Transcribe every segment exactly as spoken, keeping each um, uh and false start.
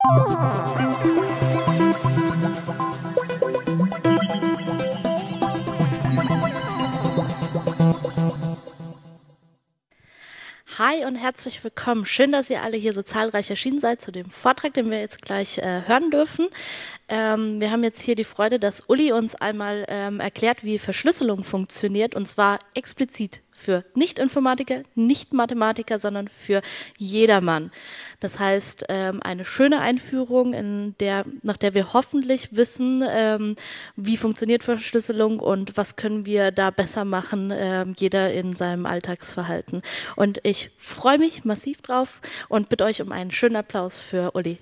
Hi und herzlich willkommen. Schön, dass ihr alle hier so zahlreich erschienen seid zu dem Vortrag, den wir jetzt gleich äh, hören dürfen. Ähm, wir haben jetzt hier die Freude, dass Uli uns einmal ähm, erklärt, wie Verschlüsselung funktioniert, und zwar explizit für Nicht-Informatiker, Nicht-Mathematiker, sondern für jedermann. Das heißt, ähm, eine schöne Einführung, in der, nach der wir hoffentlich wissen, ähm, wie funktioniert Verschlüsselung und was können wir da besser machen, ähm, jeder in seinem Alltagsverhalten. Und ich freue mich massiv drauf und bitte euch um einen schönen Applaus für Uli.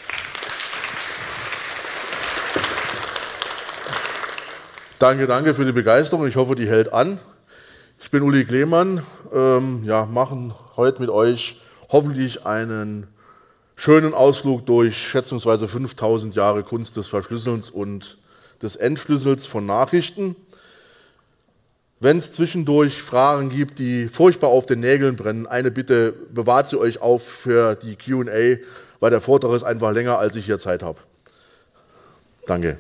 Danke, danke für die Begeisterung. Ich hoffe, die hält an. Ich bin Uli Klemann. Ähm, ja, machen heute mit euch hoffentlich einen schönen Ausflug durch schätzungsweise fünftausend Jahre Kunst des Verschlüsselns und des Entschlüssels von Nachrichten. Wenn es zwischendurch Fragen gibt, die furchtbar auf den Nägeln brennen, eine Bitte, bewahrt sie euch auf für die Q und A, weil der Vortrag ist einfach länger, als ich hier Zeit habe. Danke.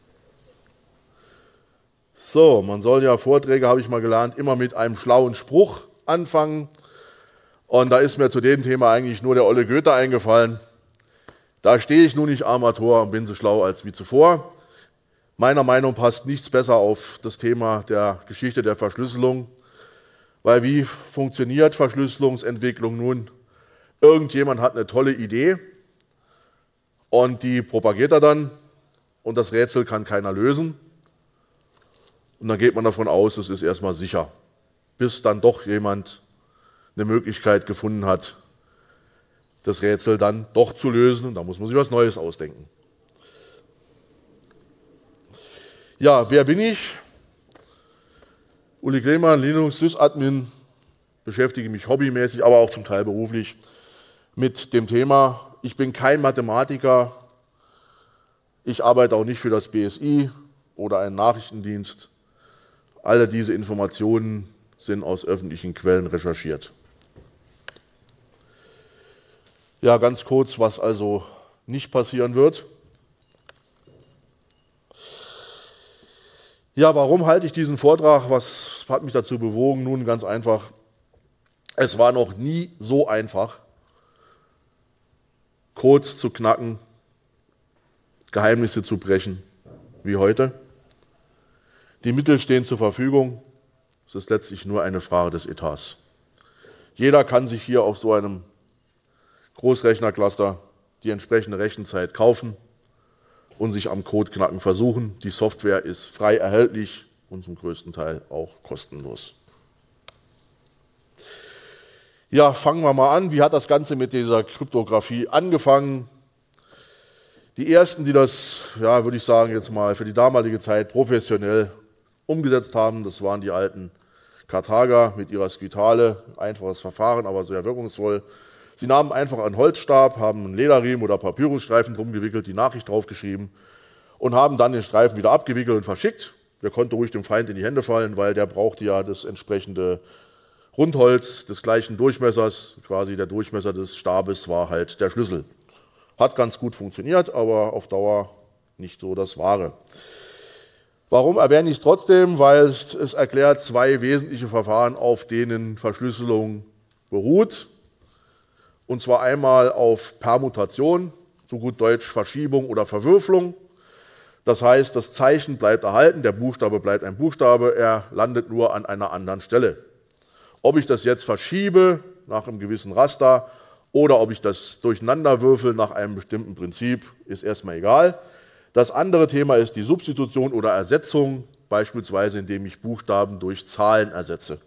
So, man soll ja Vorträge, habe ich mal gelernt, immer mit einem schlauen Spruch anfangen. Und da ist mir zu dem Thema eigentlich nur der olle Goethe eingefallen. Da stehe ich nun nicht Armator und bin so schlau als wie zuvor. Meiner Meinung nach passt nichts besser auf das Thema der Geschichte der Verschlüsselung. Weil wie funktioniert Verschlüsselungsentwicklung nun? Irgendjemand hat eine tolle Idee und die propagiert er dann und das Rätsel kann keiner lösen. Und dann geht man davon aus, es ist erstmal sicher, bis dann doch jemand eine Möglichkeit gefunden hat, das Rätsel dann doch zu lösen. Und da muss man sich was Neues ausdenken. Ja, wer bin ich? Uli Klemann, Linux Sysadmin, beschäftige mich hobbymäßig, aber auch zum Teil beruflich mit dem Thema. Ich bin kein Mathematiker, ich arbeite auch nicht für das B S I oder einen Nachrichtendienst. Alle diese Informationen sind aus öffentlichen Quellen recherchiert. Ja, ganz kurz, was also nicht passieren wird. Ja, warum halte ich diesen Vortrag? Was hat mich dazu bewogen? Nun, ganz einfach. Es war noch nie so einfach, Codes zu knacken, Geheimnisse zu brechen wie heute. Die Mittel stehen zur Verfügung. Es ist letztlich nur eine Frage des Etats. Jeder kann sich hier auf so einem Großrechnercluster die entsprechende Rechenzeit kaufen und sich am Codeknacken versuchen. Die Software ist frei erhältlich und zum größten Teil auch kostenlos. Ja, fangen wir mal an. Wie hat das Ganze mit dieser Kryptographie angefangen? Die ersten, die das, ja, würde ich sagen, jetzt mal für die damalige Zeit professionell umgesetzt haben, das waren die alten Karthager mit ihrer Skytale. Einfaches Verfahren, aber sehr wirkungsvoll. Sie nahmen einfach einen Holzstab, haben einen Lederriemen oder Papyrusstreifen drum gewickelt, die Nachricht draufgeschrieben und haben dann den Streifen wieder abgewickelt und verschickt. Der konnte ruhig dem Feind in die Hände fallen, weil der brauchte ja das entsprechende Rundholz des gleichen Durchmessers. Quasi der Durchmesser des Stabes war halt der Schlüssel. Hat ganz gut funktioniert, aber auf Dauer nicht so das Wahre. Warum erwähne ich es trotzdem? Weil es erklärt zwei wesentliche Verfahren, auf denen Verschlüsselung beruht. Und zwar einmal auf Permutation, zu gut Deutsch Verschiebung oder Verwürfelung. Das heißt, das Zeichen bleibt erhalten, der Buchstabe bleibt ein Buchstabe, er landet nur an einer anderen Stelle. Ob ich das jetzt verschiebe nach einem gewissen Raster oder ob ich das durcheinander würfel nach einem bestimmten Prinzip, ist erstmal egal. Das andere Thema ist die Substitution oder Ersetzung, beispielsweise indem ich Buchstaben durch Zahlen ersetze.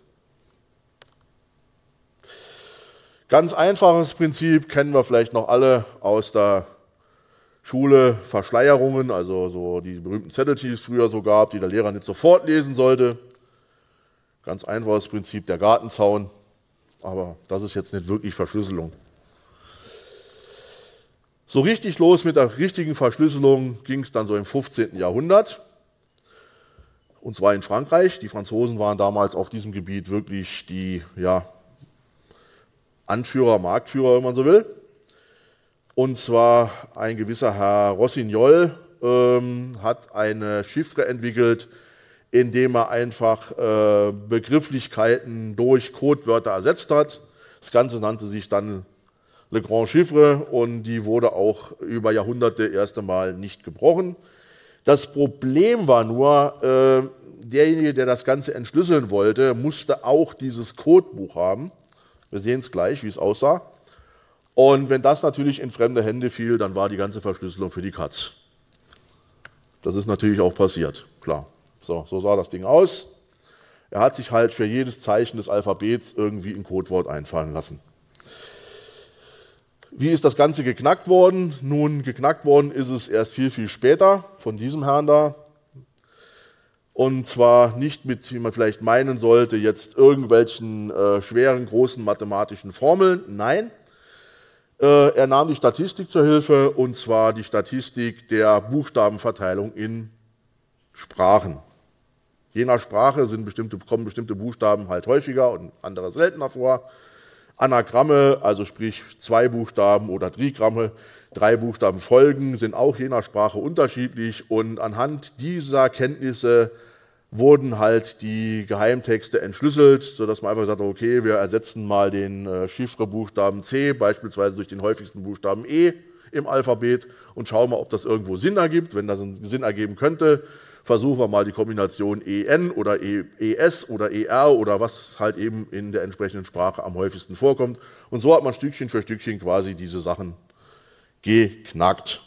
Ganz einfaches Prinzip, kennen wir vielleicht noch alle aus der Schule, Verschleierungen, also so die berühmten Zettel, die es früher so gab, die der Lehrer nicht sofort lesen sollte. Ganz einfaches Prinzip, der Gartenzaun, aber das ist jetzt nicht wirklich Verschlüsselung. So richtig los mit der richtigen Verschlüsselung ging es dann so im fünfzehnten Jahrhundert. Und zwar in Frankreich. Die Franzosen waren damals auf diesem Gebiet wirklich die ja, Anführer, Marktführer, wenn man so will. Und zwar ein gewisser Herr Rossignol ähm, hat eine Chiffre entwickelt, indem er einfach äh, Begrifflichkeiten durch Codewörter ersetzt hat. Das Ganze nannte sich dann Le Grand Chiffre und die wurde auch über Jahrhunderte erst einmal nicht gebrochen. Das Problem war nur, äh, derjenige, der das Ganze entschlüsseln wollte, musste auch dieses Codebuch haben. Wir sehen es gleich, wie es aussah. Und wenn das natürlich in fremde Hände fiel, dann war die ganze Verschlüsselung für die Katz. Das ist natürlich auch passiert, klar. So, so sah das Ding aus. Er hat sich halt für jedes Zeichen des Alphabets irgendwie ein Codewort einfallen lassen. Wie ist das Ganze geknackt worden? Nun, geknackt worden ist es erst viel, viel später von diesem Herrn da. Und zwar nicht mit, wie man vielleicht meinen sollte, jetzt irgendwelchen äh, schweren, großen mathematischen Formeln. Nein, äh, er nahm die Statistik zur Hilfe, und zwar die Statistik der Buchstabenverteilung in Sprachen. Je nach Sprache sind bestimmte, kommen bestimmte Buchstaben halt häufiger und andere seltener vor. Anagramme, also sprich zwei Buchstaben oder Trigramme, drei Buchstaben folgen, sind auch je nach Sprache unterschiedlich, und anhand dieser Kenntnisse wurden halt die Geheimtexte entschlüsselt, sodass man einfach sagt, okay, wir ersetzen mal den äh, Chiffrebuchstaben C beispielsweise durch den häufigsten Buchstaben E im Alphabet und schauen mal, ob das irgendwo Sinn ergibt. Wenn das einen Sinn ergeben könnte, versuchen wir mal die Kombination E N oder E S oder E R oder was halt eben in der entsprechenden Sprache am häufigsten vorkommt. Und so hat man Stückchen für Stückchen quasi diese Sachen geknackt.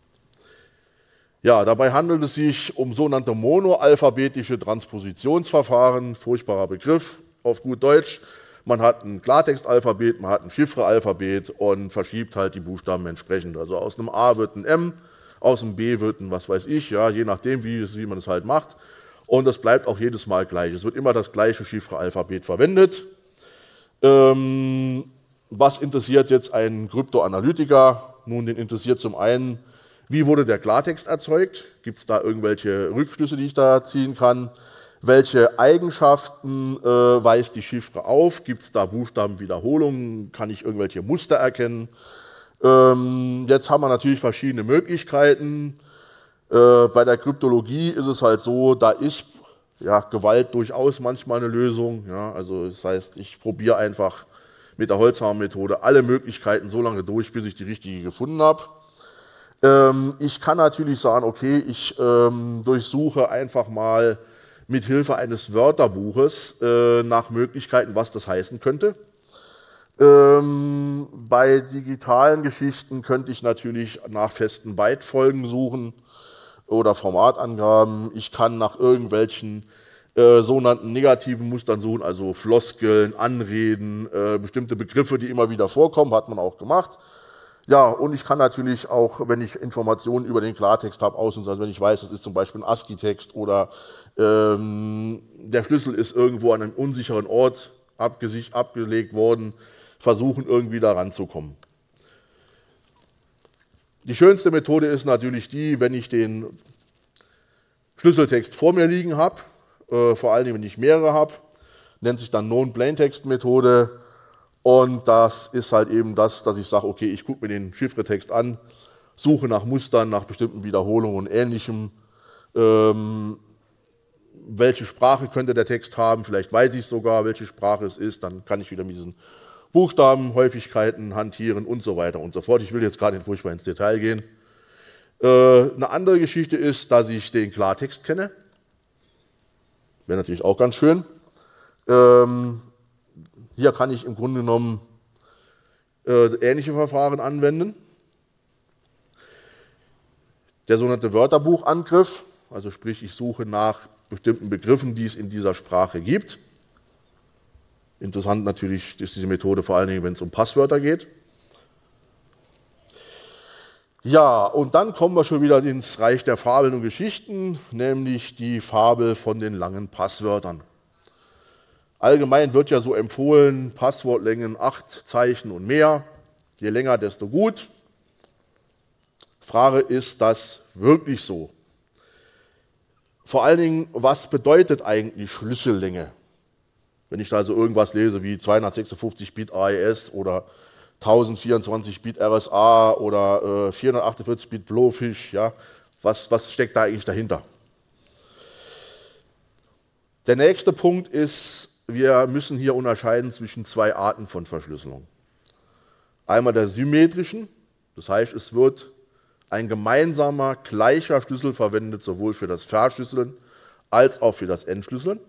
Ja, dabei handelt es sich um sogenannte monoalphabetische Transpositionsverfahren, furchtbarer Begriff auf gut Deutsch. Man hat ein Klartextalphabet, man hat ein Chiffrealphabet und verschiebt halt die Buchstaben entsprechend. Also aus einem A wird ein M, aus dem B wird ein was weiß ich, ja, je nachdem, wie, wie man es halt macht. Und das bleibt auch jedes Mal gleich. Es wird immer das gleiche Chiffrealphabet verwendet. Ähm, was interessiert jetzt einen Kryptoanalytiker? Nun, den interessiert zum einen, wie wurde der Klartext erzeugt? Gibt es da irgendwelche Rückschlüsse, die ich da ziehen kann? Welche Eigenschaften äh, weist die Chiffre auf? Gibt es da Buchstabenwiederholungen? Kann ich irgendwelche Muster erkennen? Ähm, jetzt haben wir natürlich verschiedene Möglichkeiten. Äh, bei der Kryptologie ist es halt so, da ist ja, Gewalt durchaus manchmal eine Lösung. Ja, also das heißt, ich probiere einfach mit der Holzhammermethode alle Möglichkeiten so lange durch, bis ich die richtige gefunden habe. Ähm, ich kann natürlich sagen, okay, ich ähm, durchsuche einfach mal mit Hilfe eines Wörterbuches äh, nach Möglichkeiten, was das heißen könnte. Ähm, bei digitalen Geschichten könnte ich natürlich nach festen Bytefolgen suchen oder Formatangaben. Ich kann nach irgendwelchen äh, sogenannten negativen Mustern suchen, also Floskeln, Anreden, äh, bestimmte Begriffe, die immer wieder vorkommen, hat man auch gemacht. Ja, und ich kann natürlich auch, wenn ich Informationen über den Klartext habe, ausnutzen, also wenn ich weiß, das ist zum Beispiel ein ASCII-Text oder ähm, der Schlüssel ist irgendwo an einem unsicheren Ort abgesicht, abgelegt worden, versuchen irgendwie da ranzukommen. Die schönste Methode ist natürlich die, wenn ich den Schlüsseltext vor mir liegen habe, äh, vor allem wenn ich mehrere habe, nennt sich dann Known-Plaintext-Methode. Und das ist halt eben das, dass ich sage, okay, ich gucke mir den Chiffretext an, suche nach Mustern, nach bestimmten Wiederholungen und Ähnlichem. Ähm, welche Sprache könnte der Text haben? Vielleicht weiß ich sogar, welche Sprache es ist. Dann kann ich wieder mit diesen Buchstabenhäufigkeiten hantieren und so weiter und so fort. Ich will jetzt gar nicht furchtbar ins Detail gehen. Äh, eine andere Geschichte ist, dass ich den Klartext kenne. Wäre natürlich auch ganz schön. Ähm, Hier kann ich im Grunde genommen äh, ähnliche Verfahren anwenden. Der sogenannte Wörterbuchangriff, also sprich, ich suche nach bestimmten Begriffen, die es in dieser Sprache gibt. Interessant natürlich ist diese Methode vor allen Dingen, wenn es um Passwörter geht. Ja, und dann kommen wir schon wieder ins Reich der Fabeln und Geschichten, nämlich die Fabel von den langen Passwörtern. Allgemein wird ja so empfohlen, Passwortlängen acht Zeichen und mehr, je länger, desto gut. Frage, ist das wirklich so? Vor allen Dingen, was bedeutet eigentlich Schlüssellänge? Wenn ich da also irgendwas lese wie zweihundertsechsundfünfzig Bit A E S oder tausendvierundzwanzig Bit R S A oder äh, vierhundertachtundvierzig Bit Blowfish, ja, was, was steckt da eigentlich dahinter? Der nächste Punkt ist, wir müssen hier unterscheiden zwischen zwei Arten von Verschlüsselung. Einmal der symmetrischen, das heißt, es wird ein gemeinsamer, gleicher Schlüssel verwendet, sowohl für das Verschlüsseln als auch für das Entschlüsseln.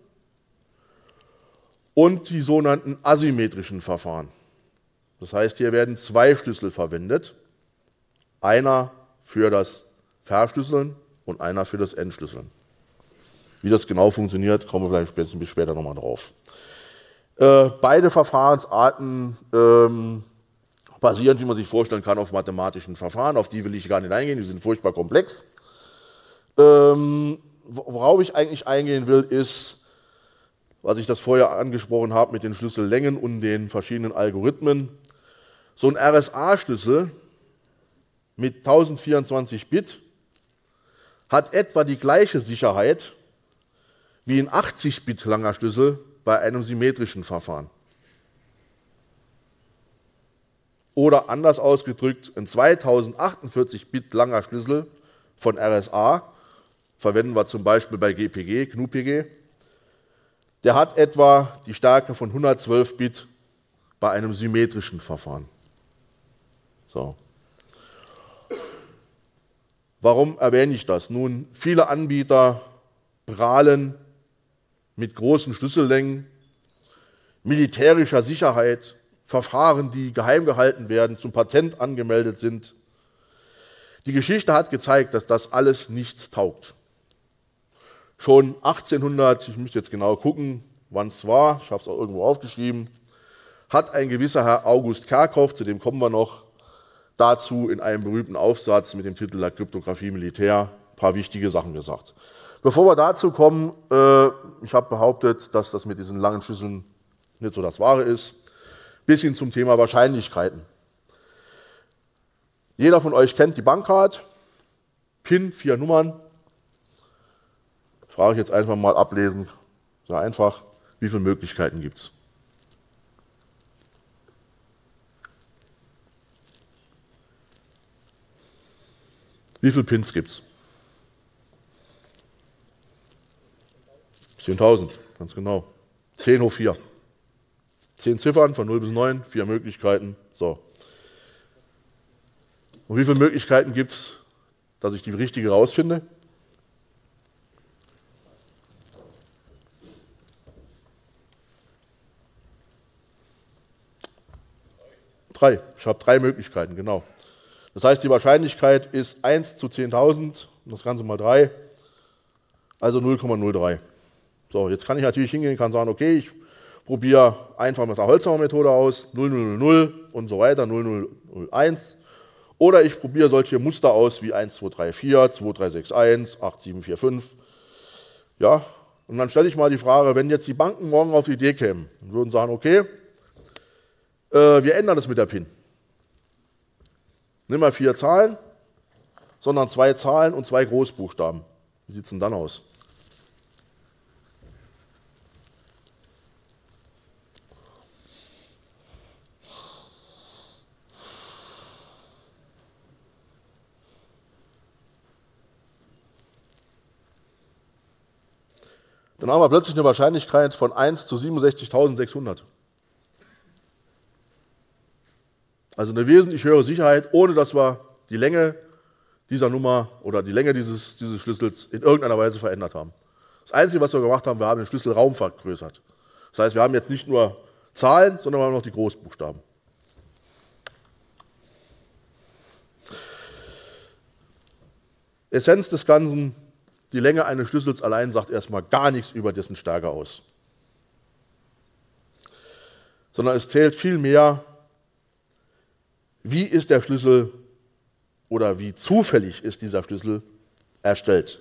Und die sogenannten asymmetrischen Verfahren. Das heißt, hier werden zwei Schlüssel verwendet, einer für das Verschlüsseln und einer für das Entschlüsseln. Wie das genau funktioniert, kommen wir vielleicht ein bisschen später nochmal drauf. Äh, beide Verfahrensarten ähm, basieren, wie man sich vorstellen kann, auf mathematischen Verfahren. Auf die will ich gar nicht eingehen, die sind furchtbar komplex. Ähm, worauf ich eigentlich eingehen will, ist, was ich das vorher angesprochen habe mit den Schlüssellängen und den verschiedenen Algorithmen. So ein R S A-Schlüssel mit tausendvierundzwanzig Bit hat etwa die gleiche Sicherheit wie ein achtzig Bit langer Schlüssel bei einem symmetrischen Verfahren. Oder anders ausgedrückt, ein zweitausendachtundvierzig Bit langer Schlüssel von R S A, verwenden wir zum Beispiel bei G P G, G N U P G, der hat etwa die Stärke von hundertzwölf Bit bei einem symmetrischen Verfahren. So. Warum erwähne ich das? Nun, viele Anbieter prahlen mit großen Schlüssellängen, militärischer Sicherheit, Verfahren, die geheim gehalten werden, zum Patent angemeldet sind. Die Geschichte hat gezeigt, dass das alles nichts taugt. Schon achtzehnhundert, ich müsste jetzt genau gucken, wann es war, ich habe es auch irgendwo aufgeschrieben, hat ein gewisser Herr August Kerckhoff, zu dem kommen wir noch, dazu in einem berühmten Aufsatz mit dem Titel La Kryptographie Militär ein paar wichtige Sachen gesagt. Bevor wir dazu kommen, äh, ich habe behauptet, dass das mit diesen langen Schlüsseln nicht so das Wahre ist. Bisschen zum Thema Wahrscheinlichkeiten. Jeder von euch kennt die Bankcard, PIN, vier Nummern. Frage ich jetzt einfach mal ablesen, sehr einfach, wie viele Möglichkeiten gibt es? Wie viele Pins gibt es? zehntausend, ganz genau. zehn hoch vier. zehn Ziffern von null bis neun, vier Möglichkeiten. So. Und wie viele Möglichkeiten gibt es, dass ich die richtige rausfinde? Drei. Ich habe drei Möglichkeiten, genau. Das heißt, die Wahrscheinlichkeit ist eins zu zehntausend und das Ganze mal drei, also null Komma null drei. So, jetzt kann ich natürlich hingehen und kann sagen, okay, ich probiere einfach mit der Holzhammer-Methode aus, null null null null und so weiter, null null null eins. Oder ich probiere solche Muster aus wie eins zwei drei vier, zwei drei sechs eins, acht sieben vier fünf. Ja, und dann stelle ich mal die Frage, wenn jetzt die Banken morgen auf die Idee kämen und würden sagen, okay, äh, wir ändern das mit der PIN. Nimm mal vier Zahlen, sondern zwei Zahlen und zwei Großbuchstaben. Wie sieht es denn dann aus? Dann haben wir plötzlich eine Wahrscheinlichkeit von eins zu siebenundsechzigtausendsechshundert. Also eine wesentlich höhere Sicherheit, ohne dass wir die Länge dieser Nummer oder die Länge dieses, dieses Schlüssels in irgendeiner Weise verändert haben. Das Einzige, was wir gemacht haben, wir haben den Schlüsselraum vergrößert. Das heißt, wir haben jetzt nicht nur Zahlen, sondern wir haben noch die Großbuchstaben. Essenz des Ganzen: Die Länge eines Schlüssels allein sagt erstmal gar nichts über dessen Stärke aus. Sondern es zählt vielmehr, wie ist der Schlüssel oder wie zufällig ist dieser Schlüssel erstellt.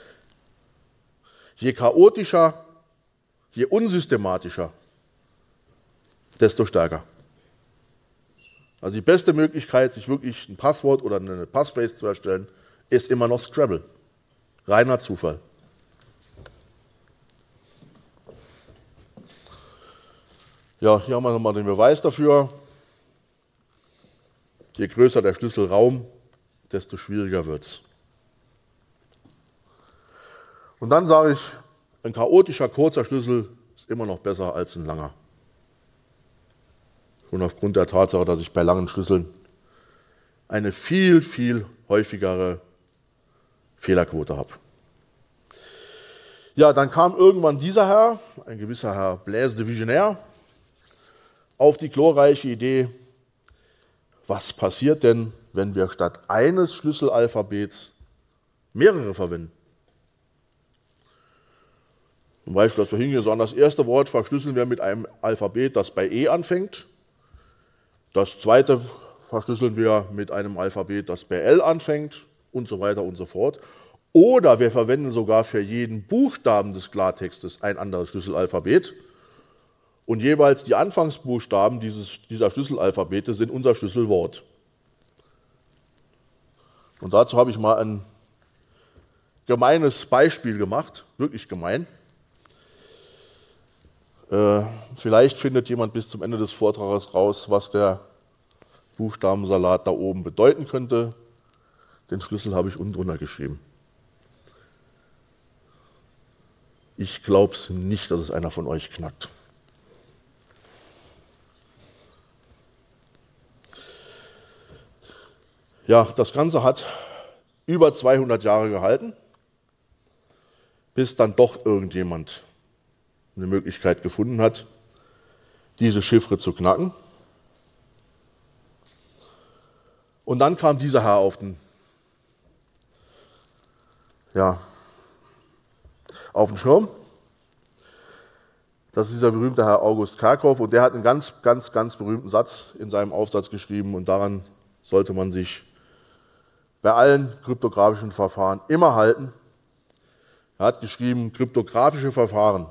Je chaotischer, je unsystematischer, desto stärker. Also die beste Möglichkeit, sich wirklich ein Passwort oder eine Passphrase zu erstellen, ist immer noch Scrabble. Reiner Zufall. Ja, hier haben wir nochmal den Beweis dafür. Je größer der Schlüsselraum, desto schwieriger wird es. Und dann sage ich, ein chaotischer, kurzer Schlüssel ist immer noch besser als ein langer. Und aufgrund der Tatsache, dass ich bei langen Schlüsseln eine viel, viel häufigere Fehlerquote habe. Ja, dann kam irgendwann dieser Herr, ein gewisser Herr Blaise de Vigenère, auf die glorreiche Idee, was passiert denn, wenn wir statt eines Schlüsselalphabets mehrere verwenden? Zum Beispiel, dass wir hingehen und sagen, das erste Wort verschlüsseln wir mit einem Alphabet, das bei E anfängt. Das zweite verschlüsseln wir mit einem Alphabet, das bei L anfängt und so weiter und so fort. Oder wir verwenden sogar für jeden Buchstaben des Klartextes ein anderes Schlüsselalphabet. Und jeweils die Anfangsbuchstaben dieses, dieser Schlüsselalphabete sind unser Schlüsselwort. Und dazu habe ich mal ein gemeines Beispiel gemacht, wirklich gemein. Äh, vielleicht findet jemand bis zum Ende des Vortrages raus, was der Buchstabensalat da oben bedeuten könnte. Den Schlüssel habe ich unten drunter geschrieben. Ich glaube es nicht, dass es einer von euch knackt. Ja, das Ganze hat über zweihundert Jahre gehalten, bis dann doch irgendjemand eine Möglichkeit gefunden hat, diese Chiffre zu knacken. Und dann kam dieser Herr auf den, ja, auf den Schirm. Das ist dieser berühmte Herr August Kerckhoff und der hat einen ganz, ganz, ganz berühmten Satz in seinem Aufsatz geschrieben und daran sollte man sich bei allen kryptografischen Verfahren immer halten. Er hat geschrieben, kryptografische Verfahren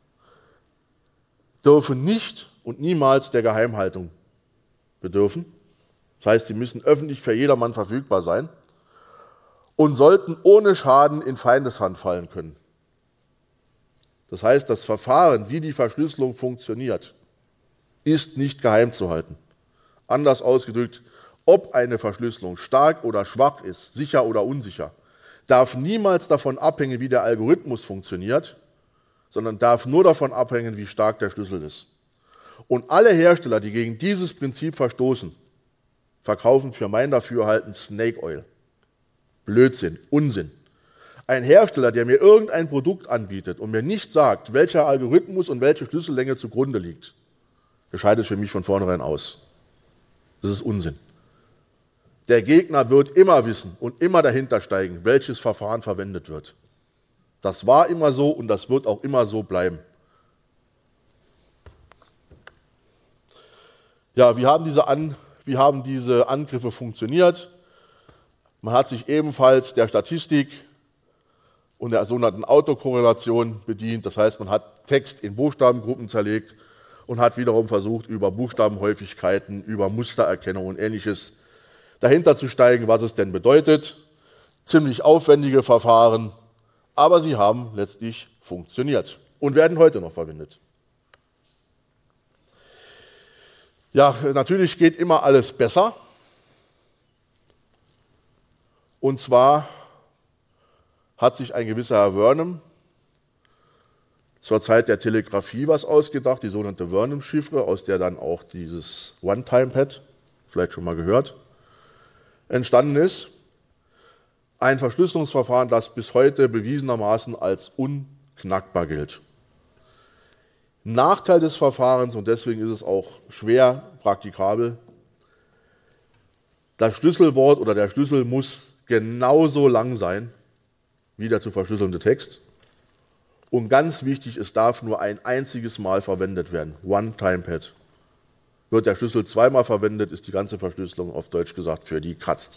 dürfen nicht und niemals der Geheimhaltung bedürfen. Das heißt, sie müssen öffentlich für jedermann verfügbar sein und sollten ohne Schaden in Feindeshand fallen können. Das heißt, das Verfahren, wie die Verschlüsselung funktioniert, ist nicht geheim zu halten. Anders ausgedrückt, ob eine Verschlüsselung stark oder schwach ist, sicher oder unsicher, darf niemals davon abhängen, wie der Algorithmus funktioniert, sondern darf nur davon abhängen, wie stark der Schlüssel ist. Und alle Hersteller, die gegen dieses Prinzip verstoßen, verkaufen für mein Dafürhalten Snake Oil. Blödsinn, Unsinn. Ein Hersteller, der mir irgendein Produkt anbietet und mir nicht sagt, welcher Algorithmus und welche Schlüssellänge zugrunde liegt, der scheidet für mich von vornherein aus. Das ist Unsinn. Der Gegner wird immer wissen und immer dahinter steigen, welches Verfahren verwendet wird. Das war immer so und das wird auch immer so bleiben. Ja, wie haben diese, An, wie haben diese Angriffe funktioniert? Man hat sich ebenfalls der Statistik und der sogenannten Autokorrelation bedient. Das heißt, man hat Text in Buchstabengruppen zerlegt und hat wiederum versucht, über Buchstabenhäufigkeiten, über Mustererkennung und Ähnliches dahinter zu steigen, was es denn bedeutet. Ziemlich aufwendige Verfahren, aber sie haben letztlich funktioniert und werden heute noch verwendet. Ja, natürlich geht immer alles besser. Und zwar hat sich ein gewisser Herr Vernam zur Zeit der Telegrafie was ausgedacht, die sogenannte Vernam-Chiffre, aus der dann auch dieses One-Time-Pad, vielleicht schon mal gehört, entstanden ist. Ein Verschlüsselungsverfahren, das bis heute bewiesenermaßen als unknackbar gilt. Nachteil des Verfahrens, und deswegen ist es auch schwer praktikabel, das Schlüsselwort oder der Schlüssel muss genauso lang sein wie der zu verschlüsselnde Text. Und ganz wichtig, es darf nur ein einziges Mal verwendet werden. One-Time-Pad. Wird der Schlüssel zweimal verwendet, ist die ganze Verschlüsselung auf Deutsch gesagt für die Katz.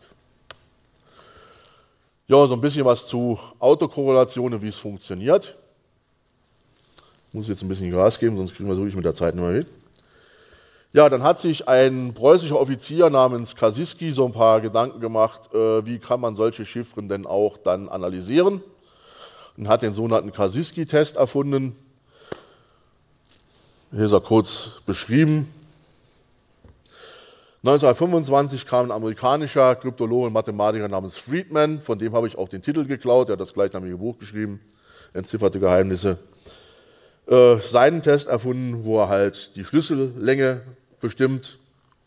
Ja, so ein bisschen was zu Autokorrelation und wie es funktioniert. Ich muss jetzt ein bisschen Gas geben, sonst kriegen wir es wirklich mit der Zeit nicht mehr mit. Ja, dann hat sich ein preußischer Offizier namens Kasiski so ein paar Gedanken gemacht, äh, wie kann man solche Chiffren denn auch dann analysieren. Und hat den sogenannten Kasiski-Test erfunden. Hier ist er kurz beschrieben. neunzehnhundertfünfundzwanzig kam ein amerikanischer Kryptologe und Mathematiker namens Friedman, von dem habe ich auch den Titel geklaut, der hat das gleichnamige Buch geschrieben, Entzifferte Geheimnisse. Äh, seinen Test erfunden, wo er halt die Schlüssellänge bestimmt.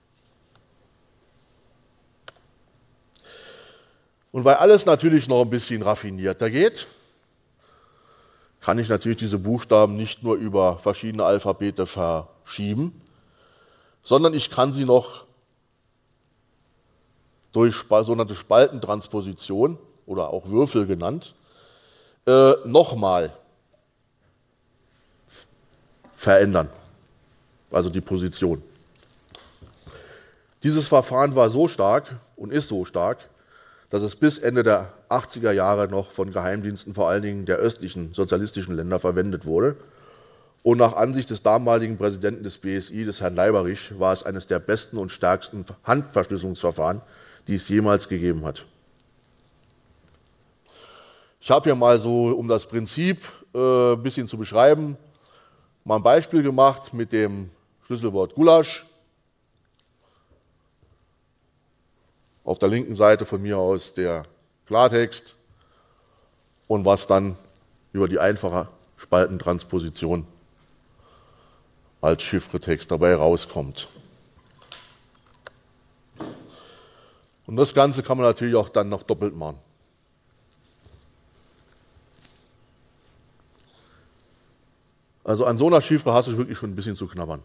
Und weil alles natürlich noch ein bisschen raffinierter geht, kann ich natürlich diese Buchstaben nicht nur über verschiedene Alphabete verschieben, sondern ich kann sie noch durch sogenannte Spaltentransposition oder auch Würfel genannt, äh, nochmal verändern, also die Position. Dieses Verfahren war so stark und ist so stark, dass es bis Ende der achtziger Jahre noch von Geheimdiensten, vor allen Dingen der östlichen sozialistischen Länder, verwendet wurde. Und nach Ansicht des damaligen Präsidenten des B S I, des Herrn Leiberich, war es eines der besten und stärksten Handverschlüsselungsverfahren, die es jemals gegeben hat. Ich habe hier mal so, um das Prinzip äh, ein bisschen zu beschreiben, mal ein Beispiel gemacht mit dem Schlüsselwort Gulasch. Auf der linken Seite von mir aus der Klartext und was dann über die einfache Spaltentransposition als Chiffretext dabei rauskommt. Und das Ganze kann man natürlich auch dann noch doppelt machen. Also an so einer Chiffre hast du wirklich schon ein bisschen zu knabbern.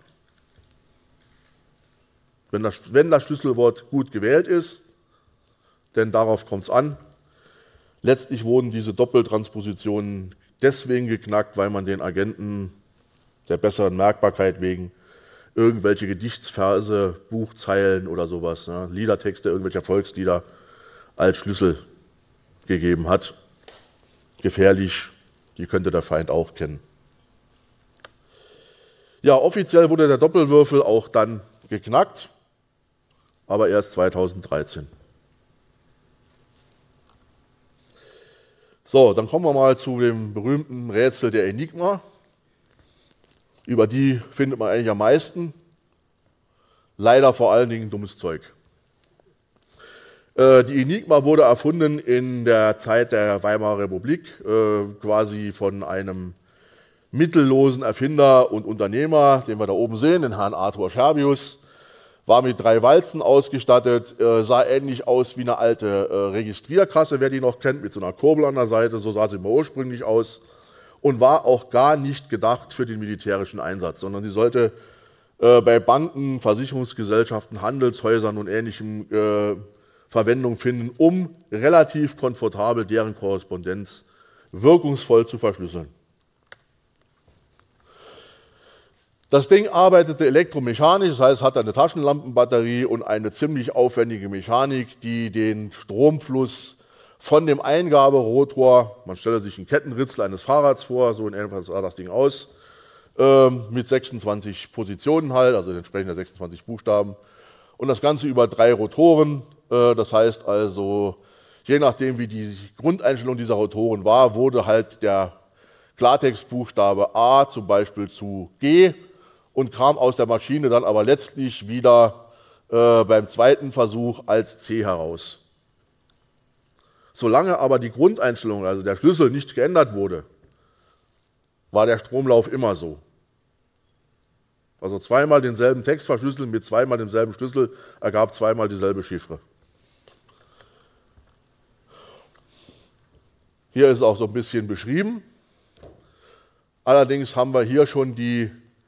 Wenn das, wenn das Schlüsselwort gut gewählt ist, denn darauf kommt es an. Letztlich wurden diese Doppeltranspositionen deswegen geknackt, weil man den Agenten der besseren Merkbarkeit wegen irgendwelche Gedichtsverse, Buchzeilen oder sowas, ne, Liedertexte irgendwelcher Volkslieder als Schlüssel gegeben hat. Gefährlich, die könnte der Feind auch kennen. Ja, offiziell wurde der Doppelwürfel auch dann geknackt, aber erst zweitausenddreizehn. So, dann kommen wir mal zu dem berühmten Rätsel der Enigma. Über die findet man eigentlich am meisten. Leider vor allen Dingen dummes Zeug. Äh, die Enigma wurde erfunden in der Zeit der Weimarer Republik, äh, quasi von einem mittellosen Erfinder und Unternehmer, den wir da oben sehen, den Herrn Arthur Scherbius. War mit drei Walzen ausgestattet, äh, sah ähnlich aus wie eine alte äh, Registrierkasse, wer die noch kennt, mit so einer Kurbel an der Seite, so sah sie mal ursprünglich aus. Und war auch gar nicht gedacht für den militärischen Einsatz, sondern sie sollte äh, bei Banken, Versicherungsgesellschaften, Handelshäusern und Ähnlichem äh, Verwendung finden, um relativ komfortabel deren Korrespondenz wirkungsvoll zu verschlüsseln. Das Ding arbeitete elektromechanisch, das heißt, es hatte eine Taschenlampenbatterie und eine ziemlich aufwendige Mechanik, die den Stromfluss von dem Eingaberotor, man stelle sich einen Kettenritzel eines Fahrrads vor, so in etwa sah das Ding aus, äh, mit sechsundzwanzig Positionen halt, also entsprechend der sechsundzwanzig Buchstaben. Und das Ganze über drei Rotoren, äh, das heißt also, je nachdem wie die Grundeinstellung dieser Rotoren war, wurde halt der Klartextbuchstabe A zum Beispiel zu G und kam aus der Maschine dann aber letztlich wieder äh, beim zweiten Versuch als C heraus. Solange aber die Grundeinstellung, also der Schlüssel, nicht geändert wurde, war der Stromlauf immer so. Also zweimal denselben Text verschlüsseln mit zweimal demselben Schlüssel ergab zweimal dieselbe Chiffre. Hier ist auch so ein bisschen beschrieben. Allerdings haben wir hier schon die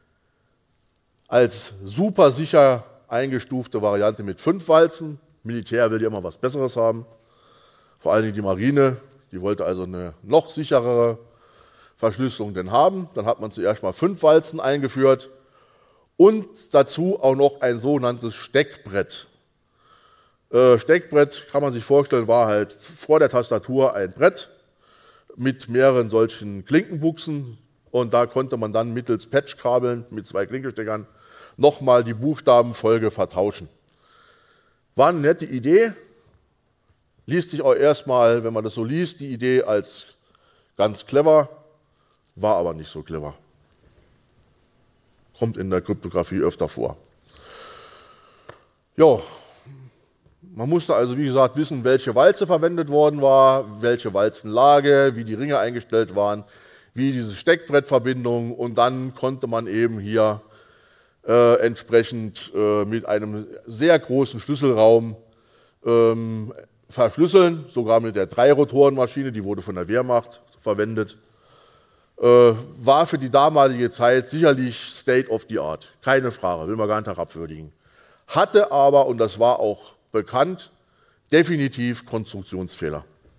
als super sicher eingestufte Variante mit fünf Walzen. Militär will ja immer was Besseres haben. Vor allen Dingen die Marine, die wollte also eine noch sicherere Verschlüsselung denn haben. Dann hat man zuerst mal fünf Walzen eingeführt und dazu auch noch ein sogenanntes Steckbrett. Äh, Steckbrett kann man sich vorstellen, war halt vor der Tastatur ein Brett mit mehreren solchen Klinkenbuchsen. Und da konnte man dann mittels Patchkabeln mit zwei Klinkensteckern nochmal die Buchstabenfolge vertauschen. War eine nette Idee, liest sich auch erstmal, wenn man das so liest, die Idee als ganz clever, war aber nicht so clever. Kommt in der Kryptographie öfter vor. Ja, man musste also, wie gesagt, wissen, welche Walze verwendet worden war, welche Walzenlage, wie die Ringe eingestellt waren, wie diese Steckbrettverbindung, und dann konnte man eben hier äh, entsprechend äh, mit einem sehr großen Schlüsselraum ähm, verschlüsseln, sogar mit der Drei-Rotoren-Maschine, die wurde von der Wehrmacht verwendet. Äh, war für die damalige Zeit sicherlich State of the Art, keine Frage, will man gar nicht herabwürdigen. Hatte aber, und das war auch bekannt, definitiv Konstruktionsfehler.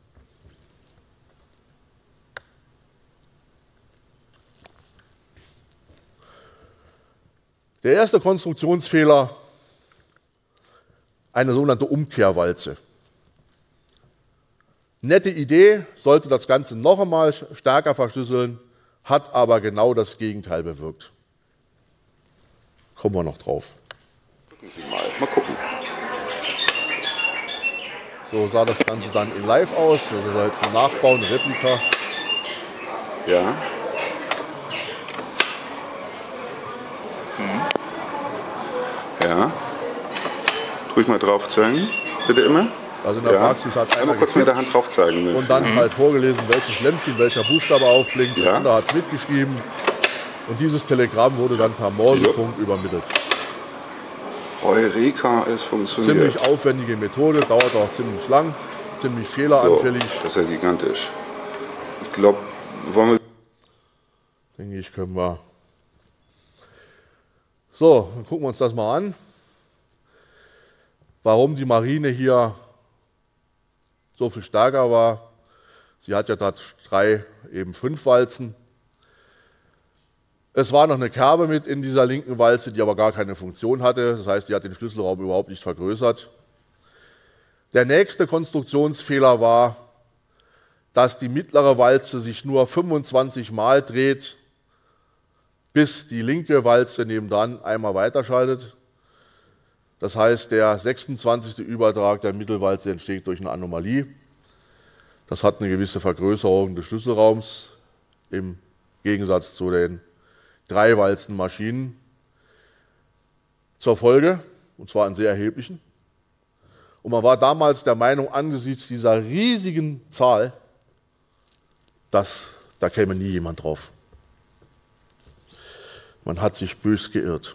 Der erste Konstruktionsfehler, eine sogenannte Umkehrwalze. Nette Idee, sollte das Ganze noch einmal stärker verschlüsseln, hat aber genau das Gegenteil bewirkt. Kommen wir noch drauf. Gucken Sie mal, mal gucken. So sah das Ganze dann in Live aus, also soll jetzt ein Nachbau, eine Replika. Ja. Hm. Ja. Ruhig mal drauf zeigen, bitte immer. Also in der ja. Praxis hat einer einmal kurz mit der Hand drauf zeigen. Und dann mhm. halt vorgelesen, welches Lämpchen, welcher Buchstabe aufblinkt. Ja. Der andere hat es mitgeschrieben. Und dieses Telegramm wurde dann per Morsefunk ja. übermittelt. Eureka, es funktioniert. Ziemlich aufwendige Methode, dauert auch ziemlich lang, ziemlich fehleranfällig. So, das ist ja gigantisch. Ich glaube, wollen wir... Denke ich, können wir... So, dann gucken wir uns das mal an. Warum die Marine hier so viel stärker war. Sie hat ja statt drei eben fünf Walzen. Es war noch eine Kerbe mit in dieser linken Walze, die aber gar keine Funktion hatte. Das heißt, die hat den Schlüsselraum überhaupt nicht vergrößert. Der nächste Konstruktionsfehler war, dass die mittlere Walze sich nur fünfundzwanzig Mal dreht, bis die linke Walze nebendran einmal weiterschaltet. Das heißt, der sechsundzwanzigste Übertrag der Mittelwalze entsteht durch eine Anomalie. Das hat eine gewisse Vergrößerung des Schlüsselraums im Gegensatz zu den drei Walzenmaschinen zur Folge, und zwar einen sehr erheblichen. Und man war damals der Meinung, angesichts dieser riesigen Zahl, dass da käme nie jemand drauf. Man hat sich bös geirrt.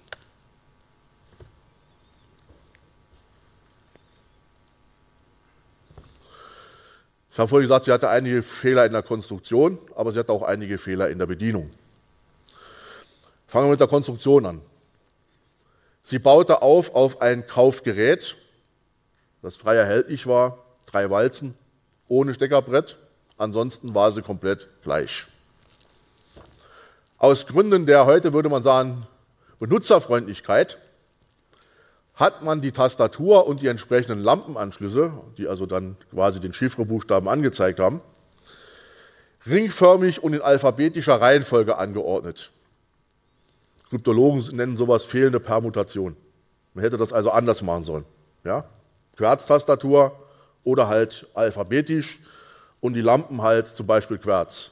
Ich habe vorhin gesagt, sie hatte einige Fehler in der Konstruktion, aber sie hatte auch einige Fehler in der Bedienung. Fangen wir mit der Konstruktion an. Sie baute auf auf ein Kaufgerät, das frei erhältlich war, drei Walzen, ohne Steckerbrett. Ansonsten war sie komplett gleich. Aus Gründen der, heute würde man sagen, Benutzerfreundlichkeit, hat man die Tastatur und die entsprechenden Lampenanschlüsse, die also dann quasi den Chiffrebuchstaben angezeigt haben, ringförmig und in alphabetischer Reihenfolge angeordnet. Kryptologen nennen sowas fehlende Permutation. Man hätte das also anders machen sollen. Ja? Querztastatur oder halt alphabetisch und die Lampen halt zum Beispiel Querz.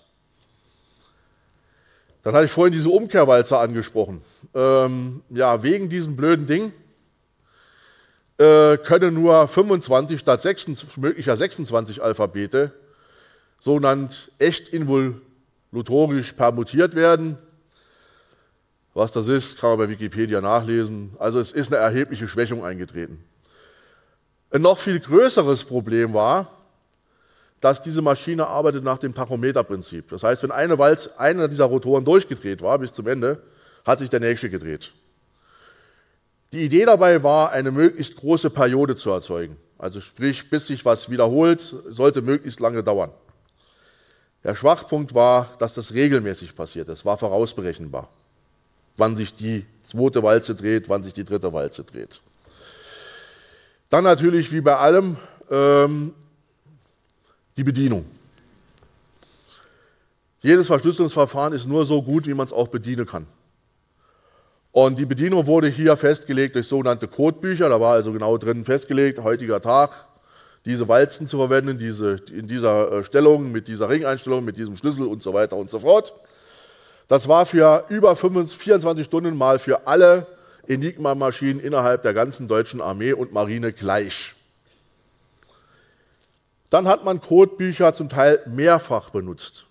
Dann hatte ich vorhin diese Umkehrwalze angesprochen. Ähm, ja, wegen diesem blöden Ding äh, können nur fünfundzwanzig statt sechsundzwanzig, möglicher sechsundzwanzig Alphabete sogenannt echt involutorisch permutiert werden. Was das ist, kann man bei Wikipedia nachlesen. Also es ist eine erhebliche Schwächung eingetreten. Ein noch viel größeres Problem war, dass diese Maschine arbeitet nach dem Tachometerprinzip. Das heißt, wenn eine Walz, einer dieser Rotoren durchgedreht war bis zum Ende, hat sich der nächste gedreht. Die Idee dabei war, eine möglichst große Periode zu erzeugen. Also sprich, bis sich was wiederholt, sollte möglichst lange dauern. Der Schwachpunkt war, dass das regelmäßig passiert. Es war vorausberechenbar, wann sich die zweite Walze dreht, wann sich die dritte Walze dreht. Dann natürlich, wie bei allem, ähm, die Bedienung. Jedes Verschlüsselungsverfahren ist nur so gut, wie man es auch bedienen kann. Und die Bedienung wurde hier festgelegt durch sogenannte Codebücher. Da war also genau drin festgelegt, heutiger Tag, diese Walzen zu verwenden, diese, in dieser Stellung, mit dieser Ringeinstellung, mit diesem Schlüssel und so weiter und so fort. Das war für über vierundzwanzig Stunden mal für alle Enigma-Maschinen innerhalb der ganzen deutschen Armee und Marine gleich. Dann hat man Codebücher zum Teil mehrfach benutzt.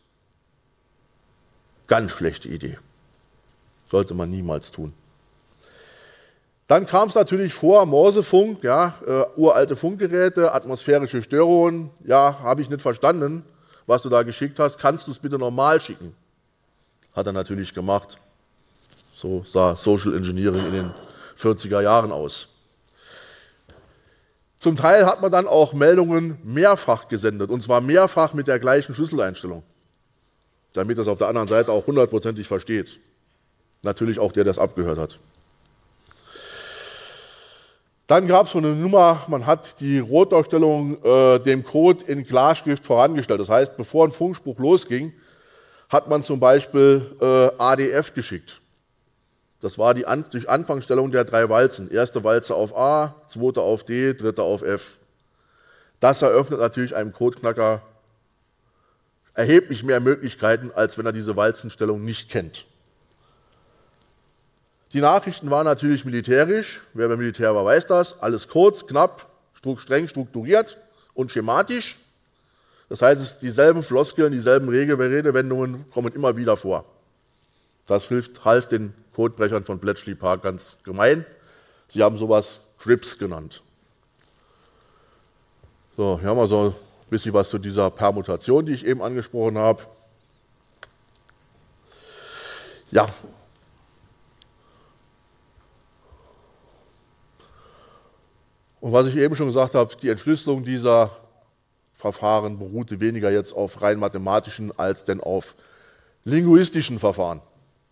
Ganz schlechte Idee. Sollte man niemals tun. Dann kam es natürlich vor, Morsefunk, ja, äh, uralte Funkgeräte, atmosphärische Störungen. Ja, habe ich nicht verstanden, was du da geschickt hast. Kannst du es bitte normal schicken? Hat er natürlich gemacht. So sah Social Engineering in den vierziger Jahren aus. Zum Teil hat man dann auch Meldungen mehrfach gesendet, und zwar mehrfach mit der gleichen Schlüsseleinstellung, damit das auf der anderen Seite auch hundertprozentig versteht. Natürlich auch der, der es abgehört hat. Dann gab es so eine Nummer, man hat die Rotdarstellung äh, dem Code in Klarschrift vorangestellt. Das heißt, bevor ein Funkspruch losging, hat man zum Beispiel äh, A D F geschickt. Das war die An durch Anfangsstellung der drei Walzen. Erste Walze auf A, zweite auf D, dritte auf F. Das eröffnet natürlich einem Codeknacker erheblich mehr Möglichkeiten, als wenn er diese Walzenstellung nicht kennt. Die Nachrichten waren natürlich militärisch. Wer beim Militär war, weiß das. Alles kurz, knapp, streng strukturiert und schematisch. Das heißt, dieselben Floskeln, dieselben Redewendungen kommen immer wieder vor. Das hilft, half den Codebrechern von Bletchley Park ganz gemein. Sie haben sowas Crips genannt. So, hier haben wir so ein bisschen was zu dieser Permutation, die ich eben angesprochen habe. Ja. Und was ich eben schon gesagt habe, die Entschlüsselung dieser Verfahren beruhte weniger jetzt auf rein mathematischen als denn auf linguistischen Verfahren.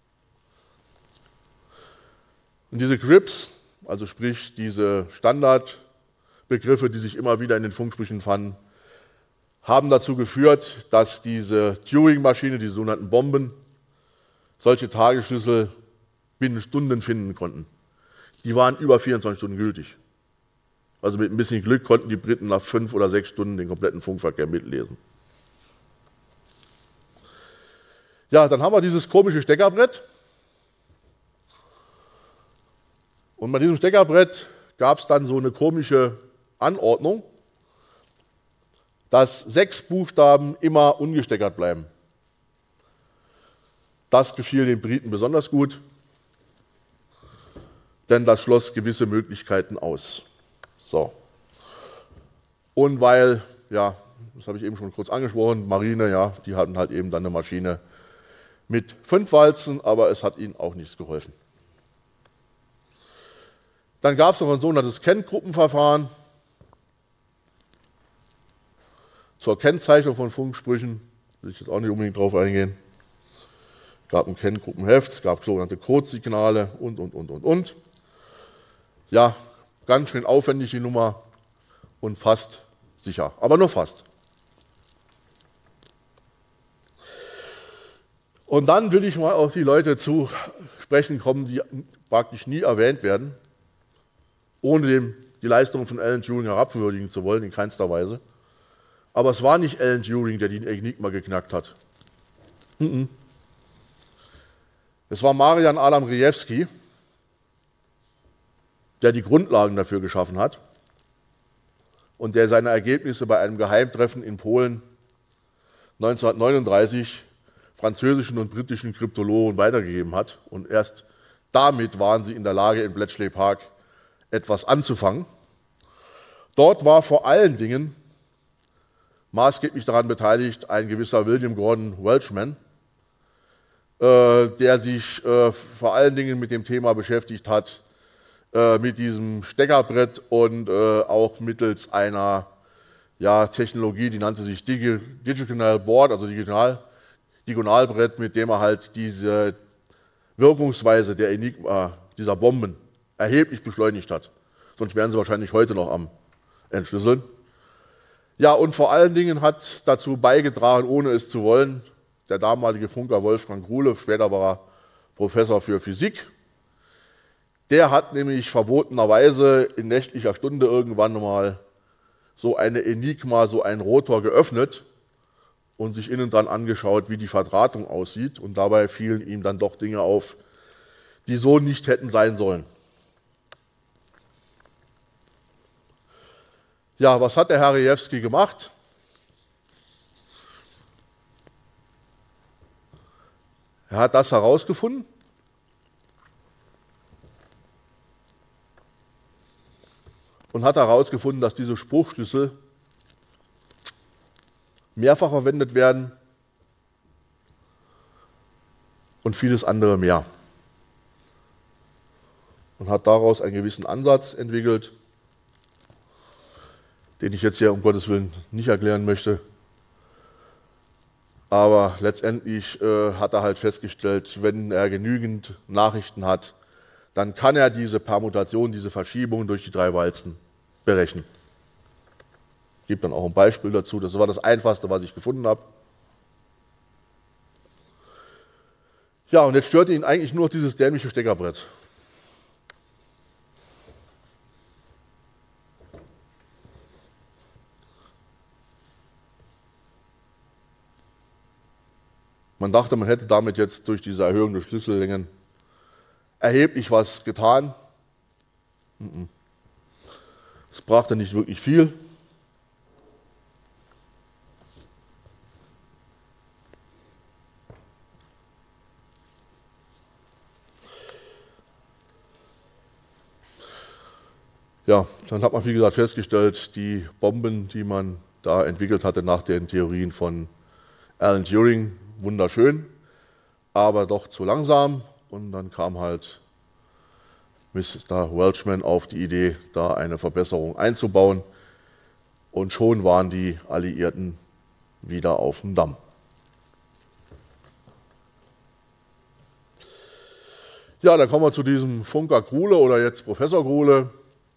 Und diese Crips, also sprich diese Standardbegriffe, die sich immer wieder in den Funksprüchen fanden, haben dazu geführt, dass diese Turing-Maschine, die sogenannten Bomben, solche Tagesschlüssel binnen Stunden finden konnten. Die waren über vierundzwanzig Stunden gültig. Also mit ein bisschen Glück konnten die Briten nach fünf oder sechs Stunden den kompletten Funkverkehr mitlesen. Ja, dann haben wir dieses komische Steckerbrett. Und bei diesem Steckerbrett gab es dann so eine komische Anordnung, dass sechs Buchstaben immer ungesteckert bleiben. Das gefiel den Briten besonders gut, denn das schloss gewisse Möglichkeiten aus. So. Und weil, ja, das habe ich eben schon kurz angesprochen, Marine, ja, die hatten halt eben dann eine Maschine mit fünf Walzen, aber es hat ihnen auch nichts geholfen. Dann gab es noch ein sogenanntes Kenngruppenverfahren zur Kennzeichnung von Funksprüchen. Will ich jetzt auch nicht unbedingt drauf eingehen. Es gab ein Kenngruppenheft, es gab sogenannte Codesignale und, und, und, und, und. Ja, ganz schön aufwendig die Nummer und fast sicher, aber nur fast. Und dann will ich mal auf die Leute zu sprechen kommen, die praktisch nie erwähnt werden, ohne dem die Leistung von Alan Turing herabwürdigen zu wollen, in keinster Weise. Aber es war nicht Alan Turing, der die Enigma geknackt hat. Mhm. Es war Marian Adam Rejewski, der die Grundlagen dafür geschaffen hat und der seine Ergebnisse bei einem Geheimtreffen in Polen neunzehnhundertneununddreißig französischen und britischen Kryptologen weitergegeben hat. Und erst damit waren sie in der Lage, in Bletchley Park etwas anzufangen. Dort war vor allen Dingen maßgeblich daran beteiligt ein gewisser William Gordon Welchman, äh, der sich äh, vor allen Dingen mit dem Thema beschäftigt hat, äh, mit diesem Steckerbrett und äh, auch mittels einer ja, Technologie, die nannte sich Digi Digital Board, also Digital, Diagonalbrett, mit dem er halt diese Wirkungsweise der Enigma, dieser Bomben, erheblich beschleunigt hat. Sonst wären sie wahrscheinlich heute noch am Entschlüsseln. Ja, und vor allen Dingen hat dazu beigetragen, ohne es zu wollen, der damalige Funker Wolfgang Gruhle, später war er Professor für Physik. Der hat nämlich verbotenerweise in nächtlicher Stunde irgendwann mal so eine Enigma, so einen Rotor geöffnet und sich innen dran angeschaut, wie die Verdrahtung aussieht. Und dabei fielen ihm dann doch Dinge auf, die so nicht hätten sein sollen. Ja, was hat der Herr Rejewski gemacht? Er hat das herausgefunden. Und hat herausgefunden, dass diese Spruchschlüssel mehrfach verwendet werden und vieles andere mehr. Und hat daraus einen gewissen Ansatz entwickelt, den ich jetzt hier um Gottes Willen nicht erklären möchte. Aber letztendlich äh, hat er halt festgestellt, wenn er genügend Nachrichten hat, dann kann er diese Permutation, diese Verschiebung durch die drei Walzen berechnen. Ich gebe dann auch ein Beispiel dazu. Das war das Einfachste, was ich gefunden habe. Ja, und jetzt störte ihn eigentlich nur dieses dämliche Steckerbrett. Man dachte, man hätte damit jetzt durch diese Erhöhung der Schlüssellängen erheblich was getan. Es brachte nicht wirklich viel. Ja, dann hat man, wie gesagt, festgestellt, die Bomben, die man da entwickelt hatte nach den Theorien von Alan Turing, wunderschön, aber doch zu langsam. Und dann kam halt Mister Welchman auf die Idee, da eine Verbesserung einzubauen. Und schon waren die Alliierten wieder auf dem Damm. Ja, dann kommen wir zu diesem Funker Gruhle oder jetzt Professor Gruhle.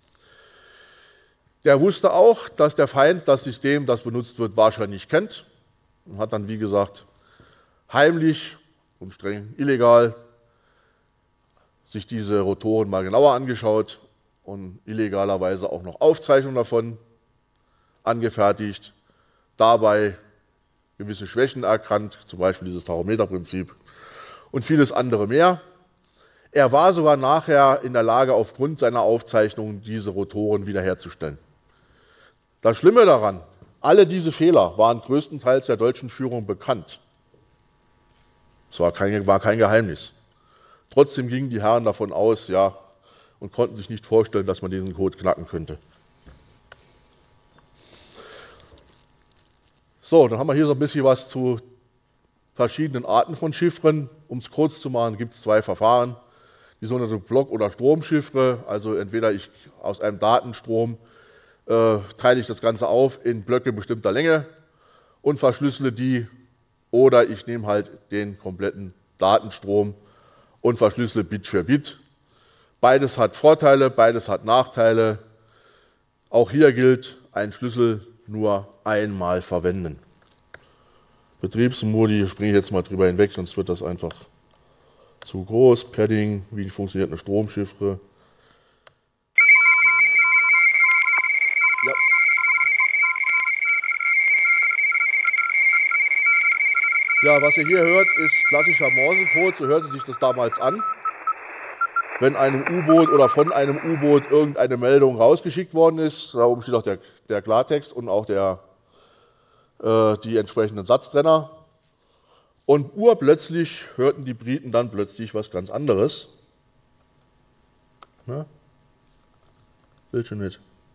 Der wusste auch, dass der Feind das System, das benutzt wird, wahrscheinlich kennt. Und hat dann, wie gesagt, heimlich und streng illegal sich diese Rotoren mal genauer angeschaut und illegalerweise auch noch Aufzeichnungen davon angefertigt, dabei gewisse Schwächen erkannt, zum Beispiel dieses Tachometerprinzip und vieles andere mehr. Er war sogar nachher in der Lage, aufgrund seiner Aufzeichnungen diese Rotoren wiederherzustellen. Das Schlimme daran, alle diese Fehler waren größtenteils der deutschen Führung bekannt. Es war kein, war kein Geheimnis. Trotzdem gingen die Herren davon aus, ja, und konnten sich nicht vorstellen, dass man diesen Code knacken könnte. So, dann haben wir hier so ein bisschen was zu verschiedenen Arten von Chiffren. Um es kurz zu machen, gibt es zwei Verfahren. Die sogenannte Block- oder Stromchiffre, also entweder ich aus einem Datenstrom äh, teile ich das Ganze auf in Blöcke bestimmter Länge und verschlüssele die, oder ich nehme halt den kompletten Datenstrom und verschlüssele Bit für Bit. Beides hat Vorteile, beides hat Nachteile. Auch hier gilt, einen Schlüssel nur einmal verwenden. Betriebsmodi, springe ich jetzt mal drüber hinweg, sonst wird das einfach zu groß. Padding, wie funktioniert eine Stromchiffre? Ja. Ja, was ihr hier hört, ist klassischer Morsecode, so hörte sich das damals an. Wenn einem U-Boot oder von einem U-Boot irgendeine Meldung rausgeschickt worden ist, da oben steht auch der, der Klartext und auch der, äh, die entsprechenden Satztrenner. Und urplötzlich hörten die Briten dann plötzlich was ganz anderes. Na? Bildschirm nicht.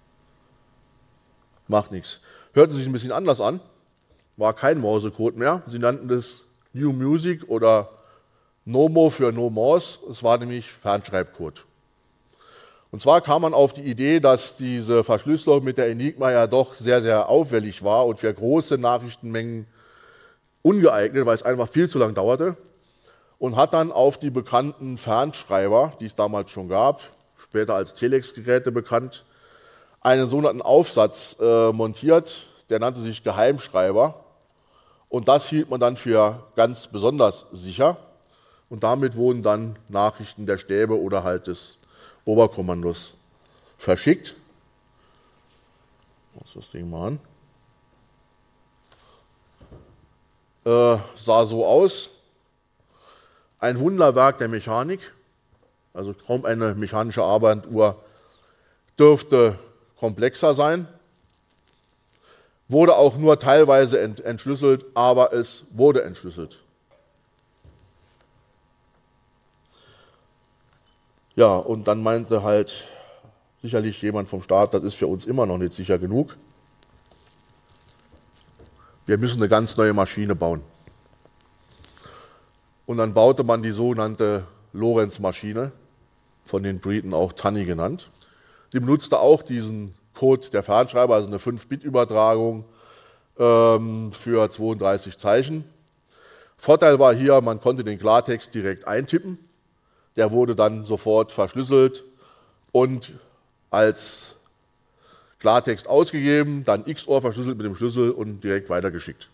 Macht nichts. Hörte sich ein bisschen anders an. War kein Morsecode mehr. Sie nannten das New Music oder Nomo für No Morse. Es war nämlich Fernschreibcode. Und zwar kam man auf die Idee, dass diese Verschlüsselung mit der Enigma ja doch sehr, sehr aufwendig war und für große Nachrichtenmengen ungeeignet, weil es einfach viel zu lang dauerte. Und hat dann auf die bekannten Fernschreiber, die es damals schon gab, später als Telex-Geräte bekannt, einen sogenannten Aufsatz äh, montiert, der nannte sich Geheimschreiber. Und das hielt man dann für ganz besonders sicher. Und damit wurden dann Nachrichten der Stäbe oder halt des Oberkommandos verschickt. Lass das Ding mal an. Äh, sah so aus. Ein Wunderwerk der Mechanik. Also kaum eine mechanische Armbanduhr dürfte komplexer sein. Wurde auch nur teilweise ent entschlüsselt, aber es wurde entschlüsselt. Ja, und dann meinte halt sicherlich jemand vom Staat, das ist für uns immer noch nicht sicher genug. Wir müssen eine ganz neue Maschine bauen. Und dann baute man die sogenannte Lorenz-Maschine, von den Briten auch Tunny genannt. Die benutzte auch diesen Code der Fernschreiber, also eine fünf Bit Übertragung ähm, für zweiunddreißig Zeichen. Vorteil war hier, man konnte den Klartext direkt eintippen. Der wurde dann sofort verschlüsselt und als Klartext ausgegeben, dann X O R verschlüsselt mit dem Schlüssel und direkt weitergeschickt.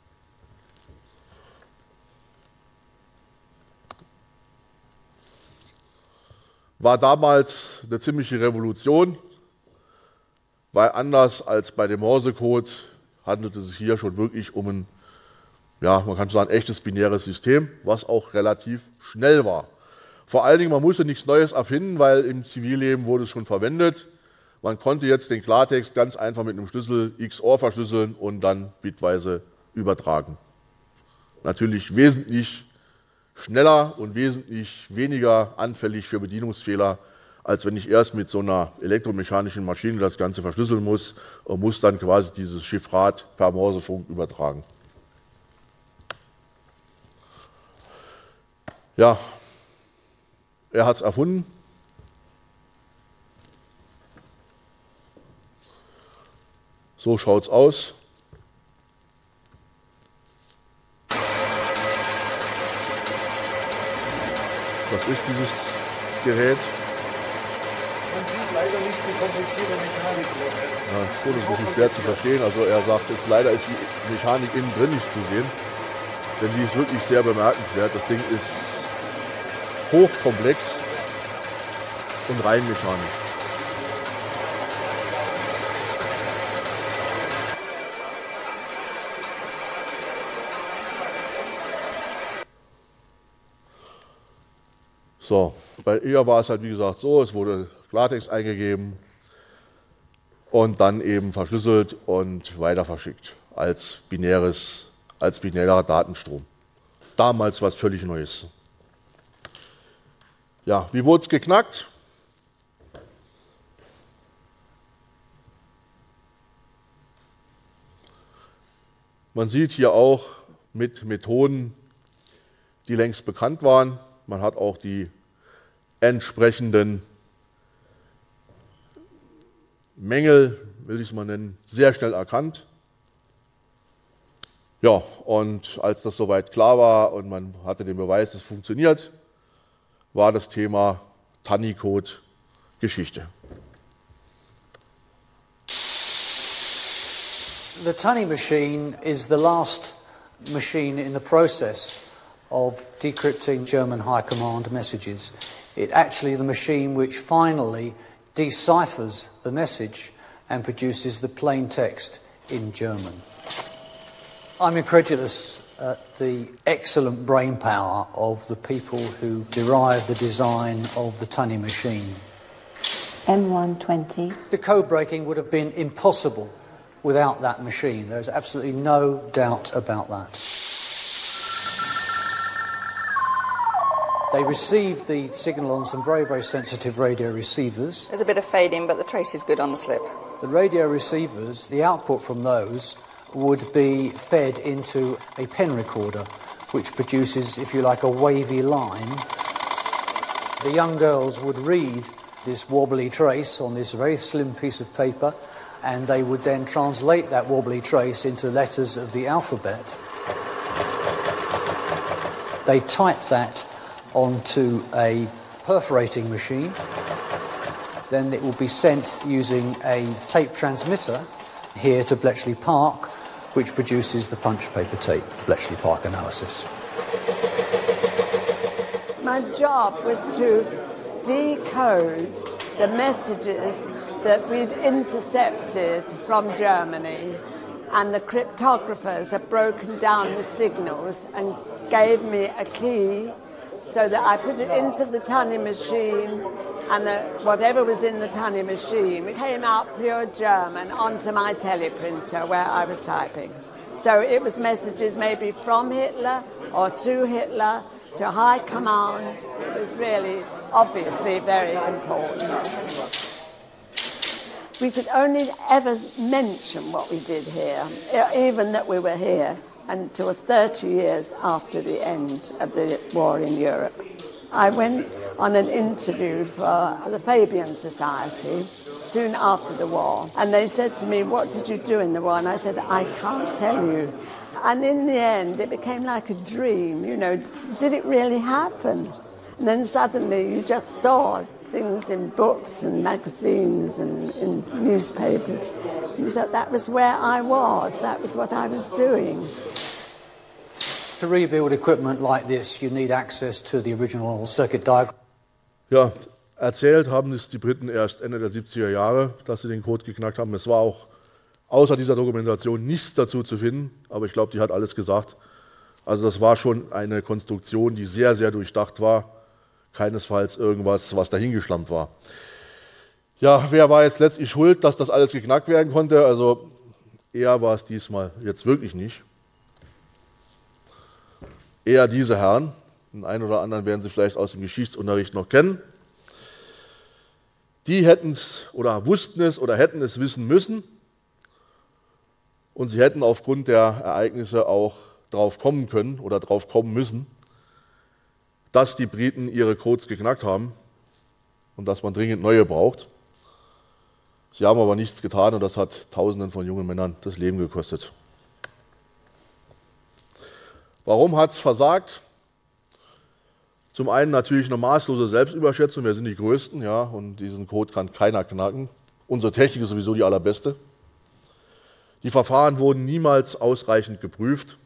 War damals eine ziemliche Revolution, weil anders als bei dem Morsecode handelte es sich hier schon wirklich um ein, ja, man kann sagen, echtes binäres System, was auch relativ schnell war. Vor allen Dingen, man musste nichts Neues erfinden, weil im Zivilleben wurde es schon verwendet. Man konnte jetzt den Klartext ganz einfach mit einem Schlüssel X O R verschlüsseln und dann bitweise übertragen. Natürlich wesentlich schneller und wesentlich weniger anfällig für Bedienungsfehler, als wenn ich erst mit so einer elektromechanischen Maschine das Ganze verschlüsseln muss und muss dann quasi dieses Chiffrat per Morsefunk übertragen. Ja, er hat es erfunden. So schaut es aus. Das ist dieses Gerät. Man sieht leider nicht die komplizierte Mechanik. Ja, das ist ein bisschen schwer zu verstehen. Also er sagt, es, leider ist die Mechanik innen drin nicht zu sehen. Denn die ist wirklich sehr bemerkenswert. Das Ding ist hochkomplex und rein mechanisch. So, bei ihr war es halt wie gesagt so, es wurde Klartext eingegeben und dann eben verschlüsselt und weiter verschickt als binäres, als binärer Datenstrom. Damals was völlig Neues. Ja, wie wurde es geknackt? Man sieht hier auch mit Methoden, die längst bekannt waren. Man hat auch die entsprechenden Mängel, will ich es mal nennen, sehr schnell erkannt. Ja, und als das soweit klar war und man hatte den Beweis, es funktioniert, war das Thema Tunny-Code Geschichte. The Tunny machine is the last machine in the process of decrypting German high command messages. It's actually the machine which finally deciphers the message and produces the plain text in German. I'm incredulous at the excellent brain power of the people who derived the design of the Tunny machine. M one twenty. The code breaking would have been impossible without that machine. There's absolutely no doubt about that. They received the signal on some very, very sensitive radio receivers. There's a bit of fading, but the trace is good on the slip. The radio receivers, the output from those would be fed into a pen recorder, which produces, if you like, a wavy line. The young girls would read this wobbly trace on this very slim piece of paper, and they would then translate that wobbly trace into letters of the alphabet. They type that onto a perforating machine. Then it will be sent using a tape transmitter here to Bletchley Park, which produces the punch paper tape for Bletchley Park analysis. My job was to decode the messages that we'd intercepted from Germany, and the cryptographers had broken down the signals and gave me a key so that I put it into the Tunny machine, and the, whatever was in the Tunny machine came out pure German onto my teleprinter where I was typing. So it was messages maybe from Hitler or to Hitler, to high command. It was really, obviously, very important. We could only ever mention what we did here, even that we were here, until thirty years after the end of the war in Europe. I went on an interview for the Fabian Society soon after the war, and they said to me, what did you do in the war? And I said, I can't tell you. And in the end, it became like a dream, you know, did it really happen? And then suddenly you just saw things in books and magazines and in newspapers. You thought that was where I was, that was what I was doing. To rebuild equipment like this, you need access to the original circuit diagram. Ja, erzählt haben es die Briten erst Ende der siebziger Jahre, dass sie den Code geknackt haben. Es war auch außer dieser Dokumentation nichts dazu zu finden, aber ich glaube, die hat alles gesagt. Also das war schon eine Konstruktion, die sehr, sehr durchdacht war. Keinesfalls irgendwas, was dahingeschlampt war. Ja, wer war jetzt letztlich schuld, dass das alles geknackt werden konnte? Also eher war es diesmal jetzt wirklich nicht. Eher diese Herren. Den einen oder anderen werden Sie vielleicht aus dem Geschichtsunterricht noch kennen. Die hätten es oder wussten es oder hätten es wissen müssen. Und sie hätten aufgrund der Ereignisse auch drauf kommen können oder drauf kommen müssen, dass die Briten ihre Codes geknackt haben und dass man dringend neue braucht. Sie haben aber nichts getan und das hat Tausenden von jungen Männern das Leben gekostet. Warum hat es versagt? Zum einen natürlich eine maßlose Selbstüberschätzung, wir sind die Größten, ja, und diesen Code kann keiner knacken. Unsere Technik ist sowieso die allerbeste. Die Verfahren wurden niemals ausreichend geprüft.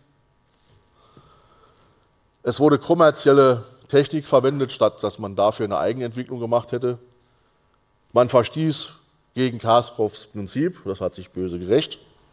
Es wurde kommerzielle Technik verwendet, statt dass man dafür eine Eigenentwicklung gemacht hätte. Man verstieß gegen Kasparrovs Prinzip, das hat sich böse gerächt.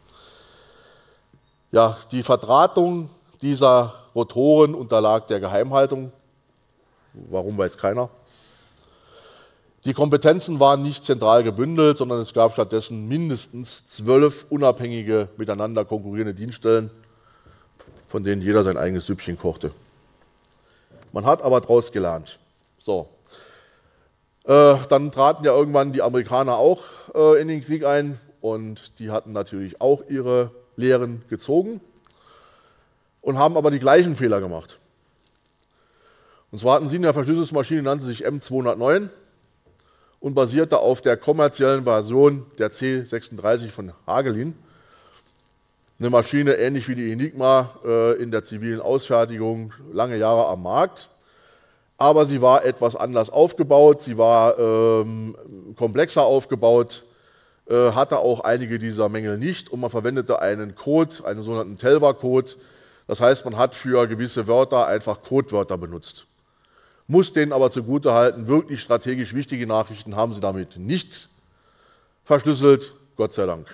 Ja, die Verdrahtung dieser Rotoren unterlag der Geheimhaltung. Warum, weiß keiner. Die Kompetenzen waren nicht zentral gebündelt, sondern es gab stattdessen mindestens zwölf unabhängige, miteinander konkurrierende Dienststellen, von denen jeder sein eigenes Süppchen kochte. Man hat aber daraus gelernt. So. Äh, dann traten ja irgendwann die Amerikaner auch äh, in den Krieg ein und die hatten natürlich auch ihre Lehren gezogen und haben aber die gleichen Fehler gemacht. Und zwar hatten sie eine Verschlüsselungsmaschine, die nannte sich M zweihundertneun und basierte auf der kommerziellen Version der C sechsunddreißig von Hagelin. Eine Maschine ähnlich wie die Enigma äh, in der zivilen Ausfertigung, lange Jahre am Markt. Aber sie war etwas anders aufgebaut, sie war ähm, komplexer aufgebaut, äh, hatte auch einige dieser Mängel nicht und man verwendete einen Code, einen sogenannten Telva-Code. Das heißt, man hat für gewisse Wörter einfach Codewörter benutzt. Muss denen aber zugutehalten, wirklich strategisch wichtige Nachrichten haben sie damit nicht verschlüsselt, Gott sei Dank.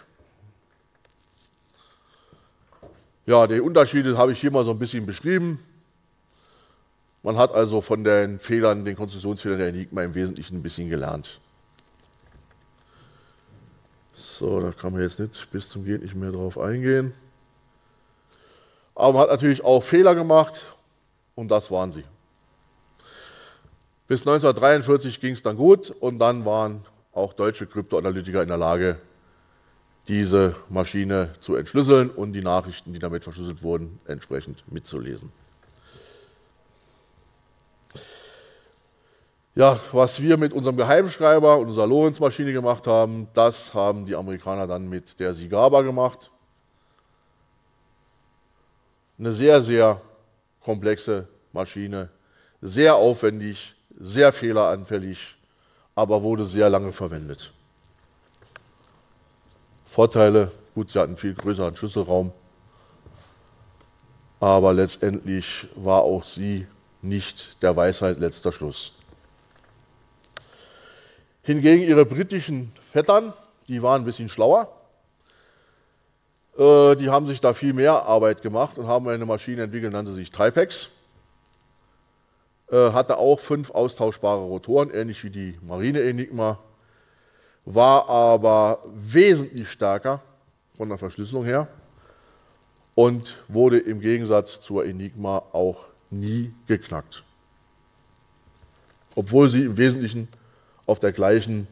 Ja, die Unterschiede habe ich hier mal so ein bisschen beschrieben. Man hat also von den Fehlern, den Konstruktionsfehlern der Enigma im Wesentlichen ein bisschen gelernt. So, da kann man jetzt nicht bis zum Geht nicht mehr drauf eingehen. Aber man hat natürlich auch Fehler gemacht und das waren sie. Bis neunzehnhundertdreiundvierzig ging es dann gut und dann waren auch deutsche Kryptoanalytiker in der Lage, diese Maschine zu entschlüsseln und die Nachrichten, die damit verschlüsselt wurden, entsprechend mitzulesen. Ja, was wir mit unserem Geheimschreiber und unserer Lorenz-Maschine gemacht haben, das haben die Amerikaner dann mit der Sigaba gemacht. Eine sehr, sehr komplexe Maschine, sehr aufwendig, sehr fehleranfällig, aber wurde sehr lange verwendet. Vorteile, gut, sie hatten einen viel größeren Schlüsselraum, aber letztendlich war auch sie nicht der Weisheit letzter Schluss. Hingegen ihre britischen Vettern, die waren ein bisschen schlauer. Äh, die haben sich da viel mehr Arbeit gemacht und haben eine Maschine entwickelt, nannte sich Tripex. äh, hatte auch fünf austauschbare Rotoren, ähnlich wie die Marine Enigma, war aber wesentlich stärker von der Verschlüsselung her und wurde im Gegensatz zur Enigma auch nie geknackt. Obwohl sie im Wesentlichen auf der gleichen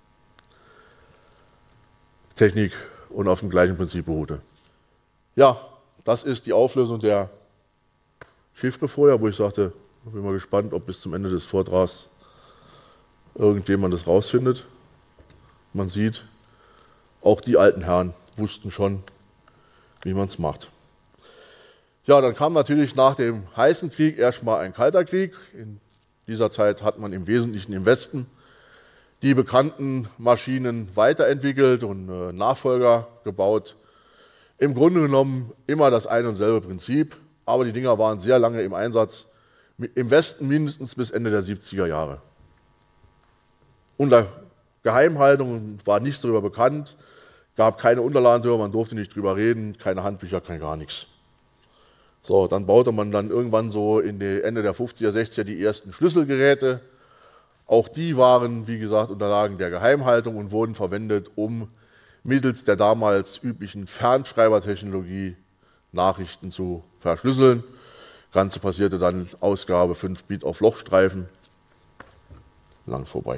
Technik und auf dem gleichen Prinzip beruhte. Ja, das ist die Auflösung der Chiffre vorher, wo ich sagte, ich bin mal gespannt, ob bis zum Ende des Vortrags irgendjemand das rausfindet. Man sieht, auch die alten Herren wussten schon, wie man es macht. Ja, dann kam natürlich nach dem heißen Krieg erstmal ein kalter Krieg. In dieser Zeit hat man im Wesentlichen im Westen die bekannten Maschinen weiterentwickelt und äh, Nachfolger gebaut. Im Grunde genommen immer das ein und selbe Prinzip, aber die Dinger waren sehr lange im Einsatz, im Westen mindestens bis Ende der siebziger Jahre. Unter Geheimhaltung war nichts darüber bekannt, gab keine Unterlagen darüber, man durfte nicht drüber reden, keine Handbücher, kein gar nichts. So, dann baute man dann irgendwann so in die Ende der fünfziger, sechziger die ersten Schlüsselgeräte. Auch die waren, wie gesagt, Unterlagen der Geheimhaltung und wurden verwendet, um mittels der damals üblichen Fernschreibertechnologie Nachrichten zu verschlüsseln. Das Ganze passierte dann in Ausgabe fünf Bit auf Lochstreifen. Lang vorbei.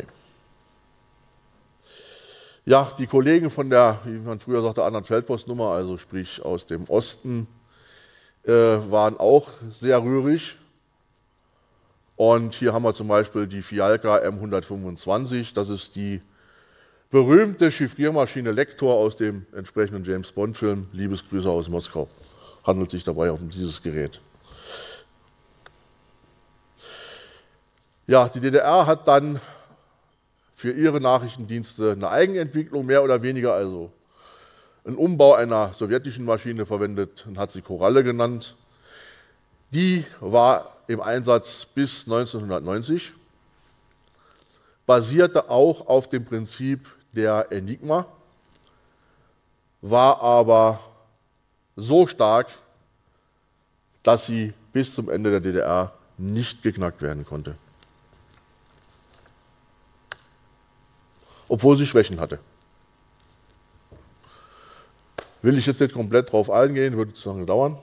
Ja, die Kollegen von der, wie man früher sagte, anderen Feldpostnummer, also sprich aus dem Osten, äh, waren auch sehr rührig. Und hier haben wir zum Beispiel die Fialka M hundertfünfundzwanzig. Das ist die berühmte Chiffriermaschine Lektor aus dem entsprechenden James-Bond-Film. Liebesgrüße aus Moskau. Handelt sich dabei um dieses Gerät. Ja, die D D R hat dann für ihre Nachrichtendienste eine Eigenentwicklung, mehr oder weniger, also einen Umbau einer sowjetischen Maschine verwendet und hat sie Koralle genannt. Die war im Einsatz bis neunzehnhundertneunzig, basierte auch auf dem Prinzip der Enigma, war aber so stark, dass sie bis zum Ende der D D R nicht geknackt werden konnte. Obwohl sie Schwächen hatte. Will ich jetzt nicht komplett drauf eingehen, würde zu lange dauern.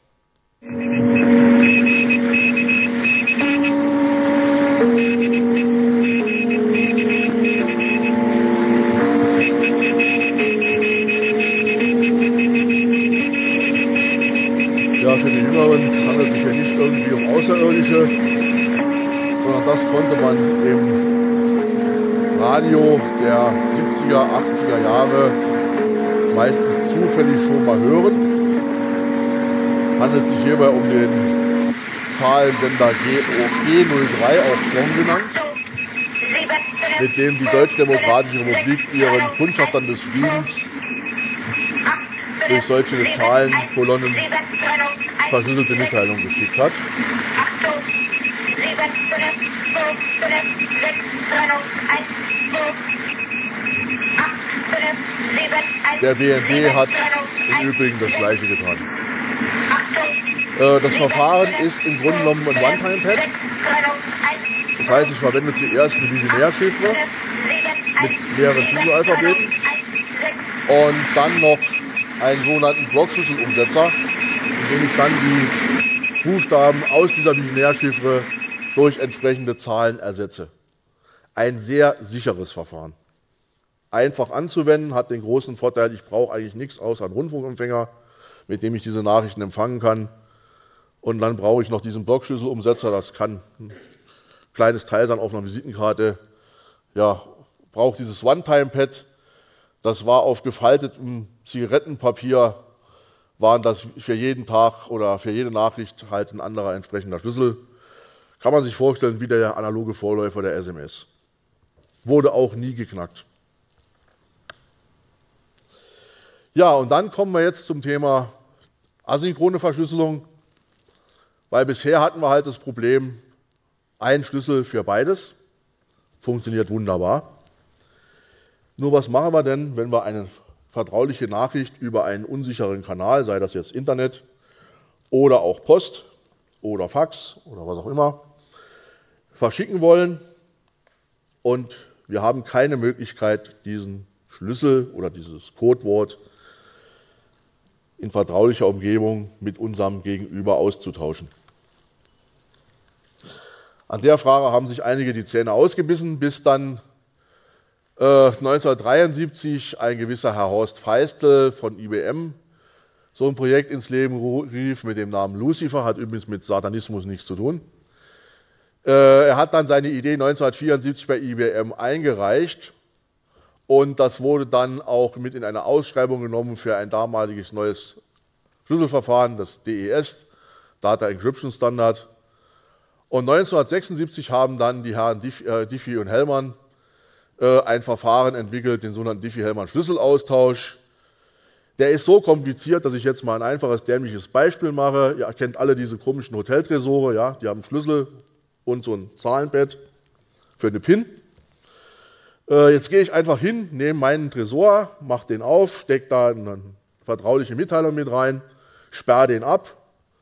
Ja, für die Jüngeren, es handelt sich ja nicht irgendwie um Außerirdische, sondern das konnte man im Radio der siebziger, achtziger Jahre meistens zufällig schon mal hören. Handelt sich hierbei um den Zahlensender G null drei, auch Gong genannt, mit dem die Deutsch-Demokratische Republik ihren Kundschaftern des Friedens durch solche Zahlenkolonnen verschlüsselte Mitteilungen geschickt hat. Der B N D hat im Übrigen das Gleiche getan. Das Verfahren ist im Grunde genommen ein One-Time-Pad. Das heißt, ich verwende zuerst eine Visionärchiffre mit mehreren Schlüsselalphabeten und dann noch einen sogenannten Blockschlüsselumsetzer, in dem ich dann die Buchstaben aus dieser Visionärchiffre durch entsprechende Zahlen ersetze. Ein sehr sicheres Verfahren. Einfach anzuwenden, hat den großen Vorteil, ich brauche eigentlich nichts außer einen Rundfunkempfänger, mit dem ich diese Nachrichten empfangen kann. Und dann brauche ich noch diesen Blockschlüsselumsetzer, das kann ein kleines Teil sein auf einer Visitenkarte. Ja, braucht dieses One-Time-Pad. Das war auf gefaltetem Zigarettenpapier, waren das für jeden Tag oder für jede Nachricht halt ein anderer entsprechender Schlüssel. Kann man sich vorstellen, wie der analoge Vorläufer der S M S. Wurde auch nie geknackt. Ja, und dann kommen wir jetzt zum Thema asynchrone Verschlüsselung, weil bisher hatten wir halt das Problem, ein Schlüssel für beides, funktioniert wunderbar. Nur was machen wir denn, wenn wir eine vertrauliche Nachricht über einen unsicheren Kanal, sei das jetzt Internet oder auch Post oder Fax oder was auch immer, verschicken wollen und wir haben keine Möglichkeit, diesen Schlüssel oder dieses Codewort in vertraulicher Umgebung mit unserem Gegenüber auszutauschen. An der Frage haben sich einige die Zähne ausgebissen, bis dann äh, neunzehnhundertdreiundsiebzig ein gewisser Herr Horst Feistel von I B M so ein Projekt ins Leben rief mit dem Namen Lucifer, hat übrigens mit Satanismus nichts zu tun. Äh, er hat dann seine Idee neunzehnhundertvierundsiebzig bei I B M eingereicht und das wurde dann auch mit in eine Ausschreibung genommen für ein damaliges neues Schlüsselverfahren, das D E S, Data Encryption Standard. Und neunzehnhundertsechsundsiebzig haben dann die Herren Diffie und Hellman äh, ein Verfahren entwickelt, den sogenannten Diffie-Hellman-Schlüsselaustausch. Der ist so kompliziert, dass ich jetzt mal ein einfaches, dämliches Beispiel mache. Ihr kennt alle diese komischen Hoteltresore, ja? Die haben einen Schlüssel und so ein Zahlenbett für eine PIN. Äh, jetzt gehe ich einfach hin, nehme meinen Tresor, mache den auf, stecke da eine vertrauliche Mitteilung mit rein, sperre den ab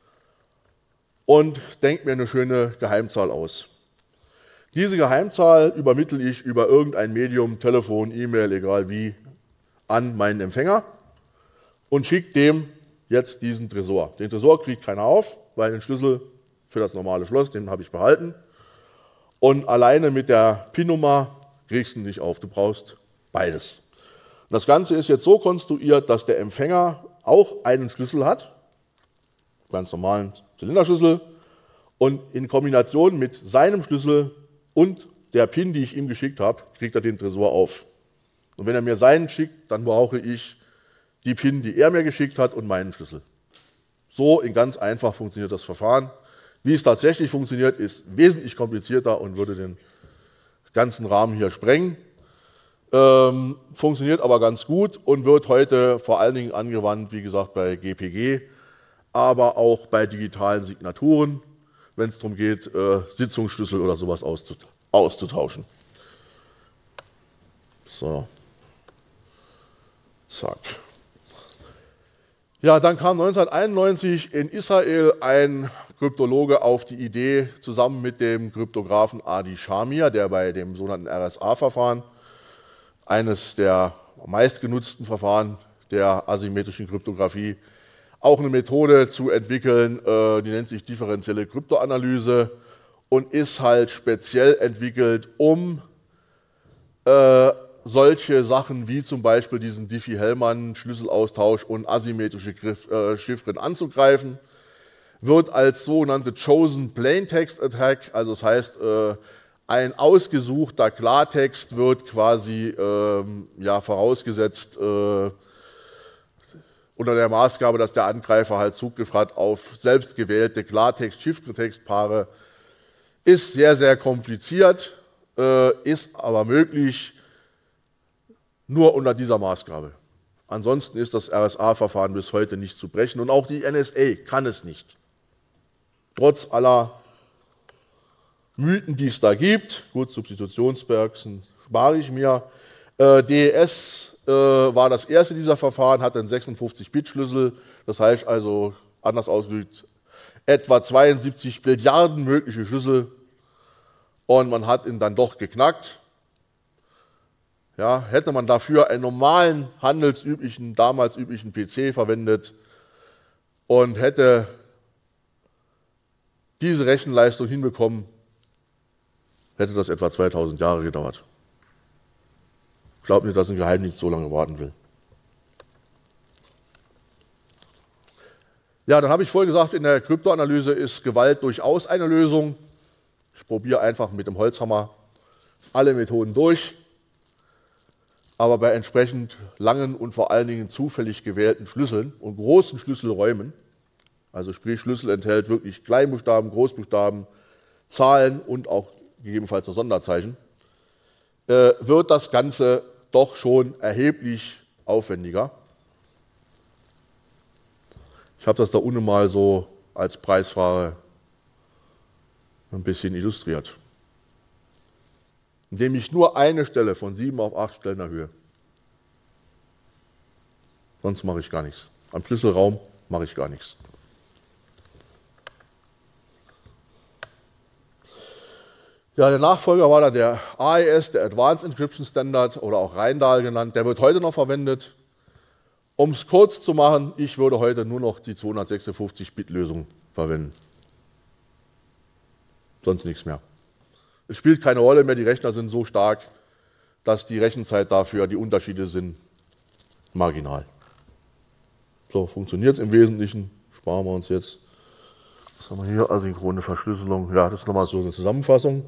und denke mir eine schöne Geheimzahl aus. Diese Geheimzahl übermittle ich über irgendein Medium, Telefon, E-Mail, egal wie, an meinen Empfänger und schicke dem jetzt diesen Tresor. Den Tresor kriegt keiner auf, weil den Schlüssel für das normale Schloss, den habe ich behalten. Und alleine mit der PIN-Nummer kriegst du ihn nicht auf, du brauchst beides. Und das Ganze ist jetzt so konstruiert, dass der Empfänger auch einen Schlüssel hat, ganz normalen Zylinderschlüssel, und in Kombination mit seinem Schlüssel und der PIN, die ich ihm geschickt habe, kriegt er den Tresor auf. Und wenn er mir seinen schickt, dann brauche ich die PIN, die er mir geschickt hat, und meinen Schlüssel. So in ganz einfach funktioniert das Verfahren. Wie es tatsächlich funktioniert, ist wesentlich komplizierter und würde den ganzen Rahmen hier sprengen. Ähm, funktioniert aber ganz gut und wird heute vor allen Dingen angewandt, wie gesagt, bei G P G, aber auch bei digitalen Signaturen, wenn es darum geht, äh, Sitzungsschlüssel oder sowas auszut auszutauschen. So. Zack. Ja, dann kam neunzehnhunderteinundneunzig in Israel ein Kryptologe auf die Idee, zusammen mit dem Kryptografen Adi Shamir, der bei dem sogenannten R S A-Verfahren, eines der meistgenutzten Verfahren der asymmetrischen Kryptographie, auch eine Methode zu entwickeln, äh, die nennt sich differenzielle Kryptoanalyse und ist halt speziell entwickelt, um äh, solche Sachen wie zum Beispiel diesen Diffie-Hellman-Schlüsselaustausch und asymmetrische Griff, äh, Chiffren anzugreifen. Wird als sogenannte Chosen Plaintext Attack, also das heißt, äh, ein ausgesuchter Klartext wird quasi ähm, ja, vorausgesetzt äh, unter der Maßgabe, dass der Angreifer halt Zugriff hat auf selbstgewählte Klartext-Chiffretextpaare. Ist sehr, sehr kompliziert, äh, ist aber möglich nur unter dieser Maßgabe. Ansonsten ist das R S A-Verfahren bis heute nicht zu brechen und auch die N S A kann es nicht. Trotz aller Mythen, die es da gibt, gut, Substitutionsbergsen spare ich mir. Äh, D E S äh, war das erste dieser Verfahren, hatte einen sechsundfünfzig Bit Schlüssel, das heißt also, anders ausgedrückt, etwa zweiundsiebzig Milliarden mögliche Schlüssel und man hat ihn dann doch geknackt. Ja, hätte man dafür einen normalen, handelsüblichen, damals üblichen P C verwendet und hätte diese Rechenleistung hinbekommen, hätte das etwa zweitausend Jahre gedauert. Ich glaube nicht, dass ein Geheimdienst so lange warten will. Ja, dann habe ich vorhin gesagt, in der Kryptoanalyse ist Gewalt durchaus eine Lösung. Ich probiere einfach mit dem Holzhammer alle Methoden durch. Aber bei entsprechend langen und vor allen Dingen zufällig gewählten Schlüsseln und großen Schlüsselräumen, also sprich Schlüssel enthält wirklich Kleinbuchstaben, Großbuchstaben, Zahlen und auch gegebenenfalls noch Sonderzeichen, äh, wird das Ganze doch schon erheblich aufwendiger. Ich habe das da unten mal so als Preisfrage ein bisschen illustriert, indem ich nur eine Stelle von sieben auf acht Stellen erhöhe. Sonst mache ich gar nichts. Am Schlüsselraum mache ich gar nichts. Ja, der Nachfolger war dann der A E S, der Advanced Encryption Standard oder auch Rheindal genannt. Der wird heute noch verwendet. Um es kurz zu machen, ich würde heute nur noch die zweihundertsechsundfünfzig Bit Lösung verwenden. Sonst nichts mehr. Es spielt keine Rolle mehr, die Rechner sind so stark, dass die Rechenzeit dafür, die Unterschiede sind marginal. So, funktioniert es im Wesentlichen. Sparen wir uns jetzt. Was haben wir hier? Asynchrone Verschlüsselung. Ja, das ist nochmal so eine Zusammenfassung.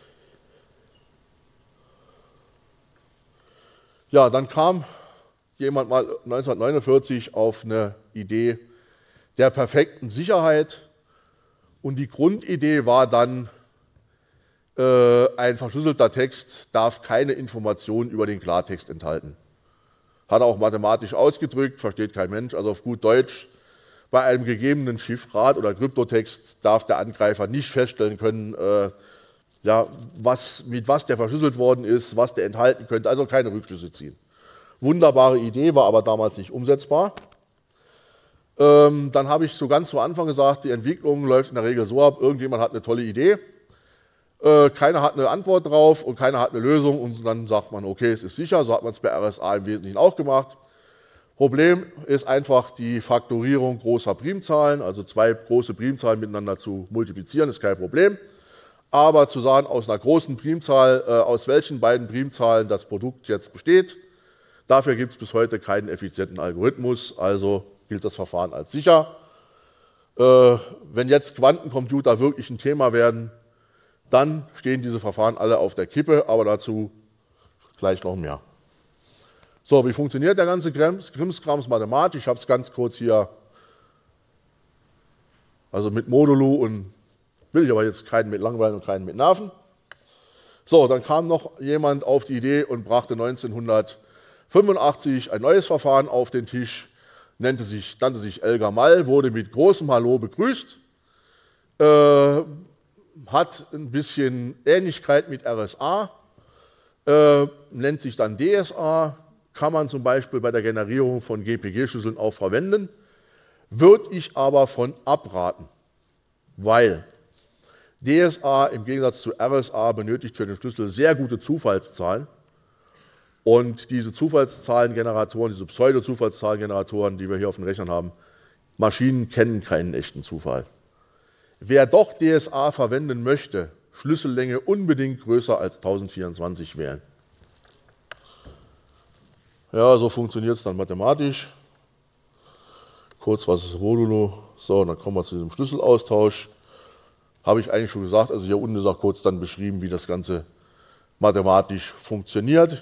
Ja, dann kam jemand mal neunzehnhundertneunundvierzig auf eine Idee der perfekten Sicherheit. Und die Grundidee war dann, äh, ein verschlüsselter Text darf keine Informationen über den Klartext enthalten. Hat er auch mathematisch ausgedrückt, versteht kein Mensch. Also auf gut Deutsch, bei einem gegebenen Chiffrat oder Kryptotext darf der Angreifer nicht feststellen können, äh, ja, was, mit was der verschlüsselt worden ist, was der enthalten könnte, also keine Rückschlüsse ziehen. Wunderbare Idee, war aber damals nicht umsetzbar. Ähm, dann habe ich so ganz zu Anfang gesagt, die Entwicklung läuft in der Regel so ab, irgendjemand hat eine tolle Idee, äh, keiner hat eine Antwort drauf und keiner hat eine Lösung und dann sagt man, okay, es ist sicher, so hat man es bei R S A im Wesentlichen auch gemacht. Problem ist einfach die Faktorierung großer Primzahlen, also zwei große Primzahlen miteinander zu multiplizieren, ist kein Problem. Aber zu sagen, aus einer großen Primzahl, äh, aus welchen beiden Primzahlen das Produkt jetzt besteht, dafür gibt es bis heute keinen effizienten Algorithmus, also gilt das Verfahren als sicher. Äh, wenn jetzt Quantencomputer wirklich ein Thema werden, dann stehen diese Verfahren alle auf der Kippe, aber dazu gleich noch mehr. So, wie funktioniert der ganze Krimskrams mathematisch? Ich habe es ganz kurz hier, also mit Modulo und will ich aber jetzt keinen mit langweilen und keinen mit nerven. So, dann kam noch jemand auf die Idee und brachte neunzehnhundertfünfundachtzig ein neues Verfahren auf den Tisch, nannte sich, nannte sich Elgamal, wurde mit großem Hallo begrüßt, äh, hat ein bisschen Ähnlichkeit mit R S A, äh, nennt sich dann D S A, kann man zum Beispiel bei der Generierung von G P G-Schlüsseln auch verwenden, würde ich aber von abraten, weil D S A im Gegensatz zu R S A benötigt für den Schlüssel sehr gute Zufallszahlen. Und diese Zufallszahlengeneratoren, diese Pseudo-Zufallszahlengeneratoren, die wir hier auf den Rechnern haben, Maschinen kennen keinen echten Zufall. Wer doch D S A verwenden möchte, Schlüssellänge unbedingt größer als tausendvierundzwanzig wählen. Ja, so funktioniert es dann mathematisch. Kurz, was ist Modulo? So, dann kommen wir zu dem Schlüsselaustausch. Habe ich eigentlich schon gesagt, also hier unten ist auch kurz dann beschrieben, wie das Ganze mathematisch funktioniert.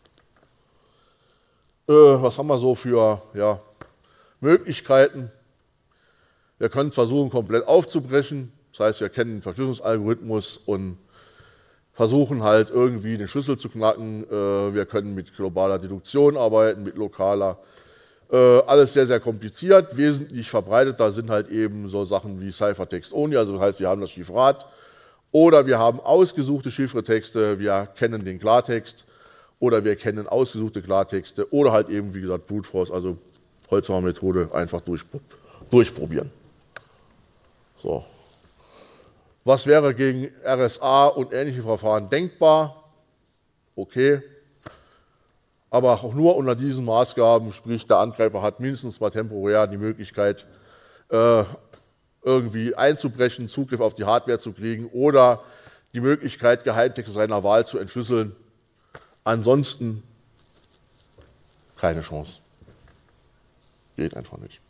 Äh, was haben wir so für ja, Möglichkeiten? Wir können versuchen, komplett aufzubrechen. Das heißt, wir kennen den Verschlüsselungsalgorithmus und versuchen halt irgendwie den Schlüssel zu knacken. Äh, wir können mit globaler Deduktion arbeiten, mit lokaler. Äh, alles sehr, sehr kompliziert, wesentlich verbreiteter sind halt eben so Sachen wie Ciphertext-Only, also das heißt, wir haben das Chiffrat, oder wir haben ausgesuchte Chiffretexte, wir kennen den Klartext, oder wir kennen ausgesuchte Klartexte, oder halt eben, wie gesagt, Brute Force, also Holzhammer-Methode, einfach durch, durchprobieren. So. Was wäre gegen R S A und ähnliche Verfahren denkbar? Okay. Aber auch nur unter diesen Maßgaben, sprich der Angreifer hat mindestens mal temporär die Möglichkeit, äh, irgendwie einzubrechen, Zugriff auf die Hardware zu kriegen oder die Möglichkeit, Geheimtexte seiner Wahl zu entschlüsseln. Ansonsten keine Chance. Geht einfach nicht.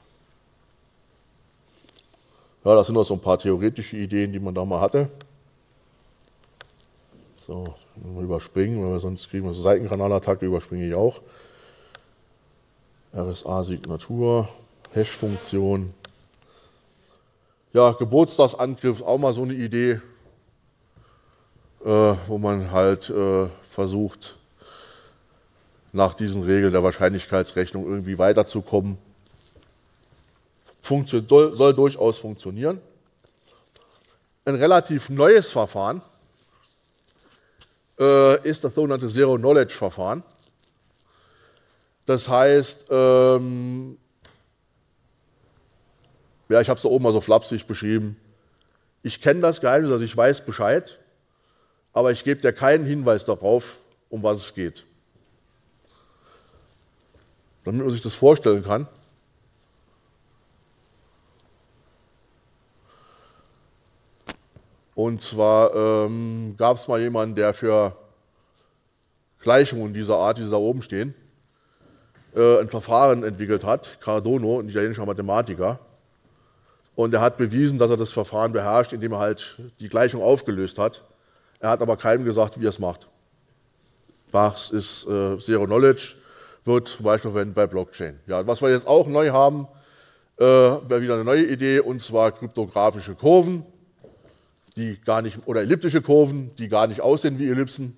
Ja, das sind noch so ein paar theoretische Ideen, die man da mal hatte. So, überspringen, weil wir sonst kriegen wir so Seitenkanalattacke, überspringe ich auch. R S A-Signatur, Hash-Funktion. Ja, Geburtstagsangriff, auch mal so eine Idee, äh, wo man halt äh, versucht, nach diesen Regeln der Wahrscheinlichkeitsrechnung irgendwie weiterzukommen. Funktion, soll durchaus funktionieren. Ein relativ neues Verfahren ist das sogenannte Zero-Knowledge-Verfahren. Das heißt, ähm, ja, ich habe es da oben mal so flapsig beschrieben, ich kenne das Geheimnis, also ich weiß Bescheid, aber ich gebe dir keinen Hinweis darauf, um was es geht. Damit man sich das vorstellen kann. Und zwar ähm, gab es mal jemanden, der für Gleichungen dieser Art, die da oben stehen, äh, ein Verfahren entwickelt hat, Cardano, ein italienischer Mathematiker. Und er hat bewiesen, dass er das Verfahren beherrscht, indem er halt die Gleichung aufgelöst hat. Er hat aber keinem gesagt, wie er es macht. Das ist äh, Zero Knowledge, wird zum Beispiel verwendet bei Blockchain. Ja, was wir jetzt auch neu haben, äh, wäre wieder eine neue Idee, und zwar kryptografische Kurven, die gar nicht, oder elliptische Kurven, die gar nicht aussehen wie Ellipsen.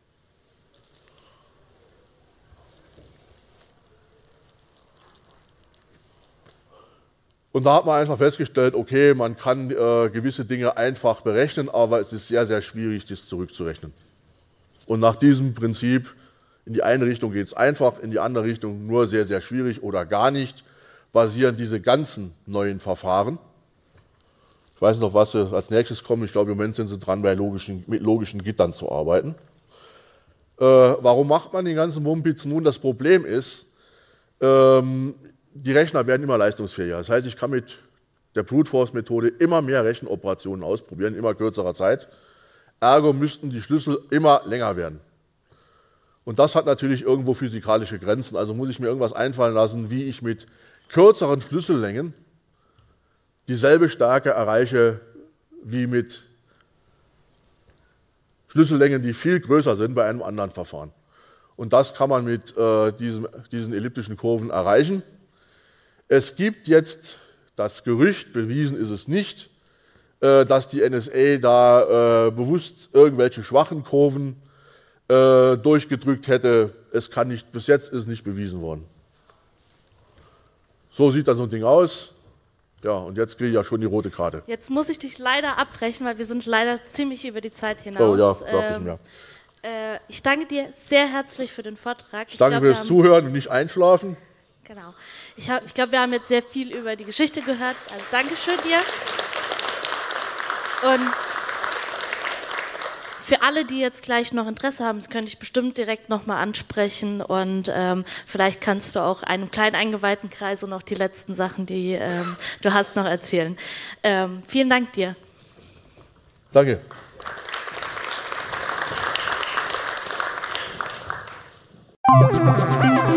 Und da hat man einfach festgestellt, okay, man kann äh, gewisse Dinge einfach berechnen, aber es ist sehr, sehr schwierig, das zurückzurechnen. Und nach diesem Prinzip, in die eine Richtung geht es einfach, in die andere Richtung nur sehr, sehr schwierig oder gar nicht, basieren diese ganzen neuen Verfahren. Ich weiß noch, was als nächstes kommt. Ich glaube, im Moment sind sie dran, bei logischen, mit logischen Gittern zu arbeiten. Äh, warum macht man den ganzen Mumpitz? Nun, das Problem ist, ähm, die Rechner werden immer leistungsfähiger. Das heißt, ich kann mit der Brute Force Methode immer mehr Rechenoperationen ausprobieren, in immer kürzerer Zeit. Ergo müssten die Schlüssel immer länger werden. Und das hat natürlich irgendwo physikalische Grenzen. Also muss ich mir irgendwas einfallen lassen, wie ich mit kürzeren Schlüssellängen dieselbe Stärke erreiche wie mit Schlüssellängen, die viel größer sind bei einem anderen Verfahren. Und das kann man mit äh, diesem, diesen elliptischen Kurven erreichen. Es gibt jetzt das Gerücht, bewiesen ist es nicht, äh, dass die N S A da äh, bewusst irgendwelche schwachen Kurven äh, durchgedrückt hätte. Es kann nicht, bis jetzt ist es nicht bewiesen worden. So sieht dann so ein Ding aus. Ja, und jetzt kriege ich ja schon die rote Karte. Jetzt muss ich dich leider abbrechen, weil wir sind leider ziemlich über die Zeit hinaus. Oh ja, dachte ich ähm, mir. Äh, ich danke dir sehr herzlich für den Vortrag. Ich danke fürs Zuhören und nicht einschlafen. Genau. Ich, hab, ich glaube, wir haben jetzt sehr viel über die Geschichte gehört. Also Dankeschön dir. Und für alle, die jetzt gleich noch Interesse haben, das könnte ich bestimmt direkt nochmal ansprechen. Und ähm, vielleicht kannst du auch einem kleinen eingeweihten Kreis und auch die letzten Sachen, die ähm, du hast, noch erzählen. Ähm, vielen Dank dir. Danke. Thank you.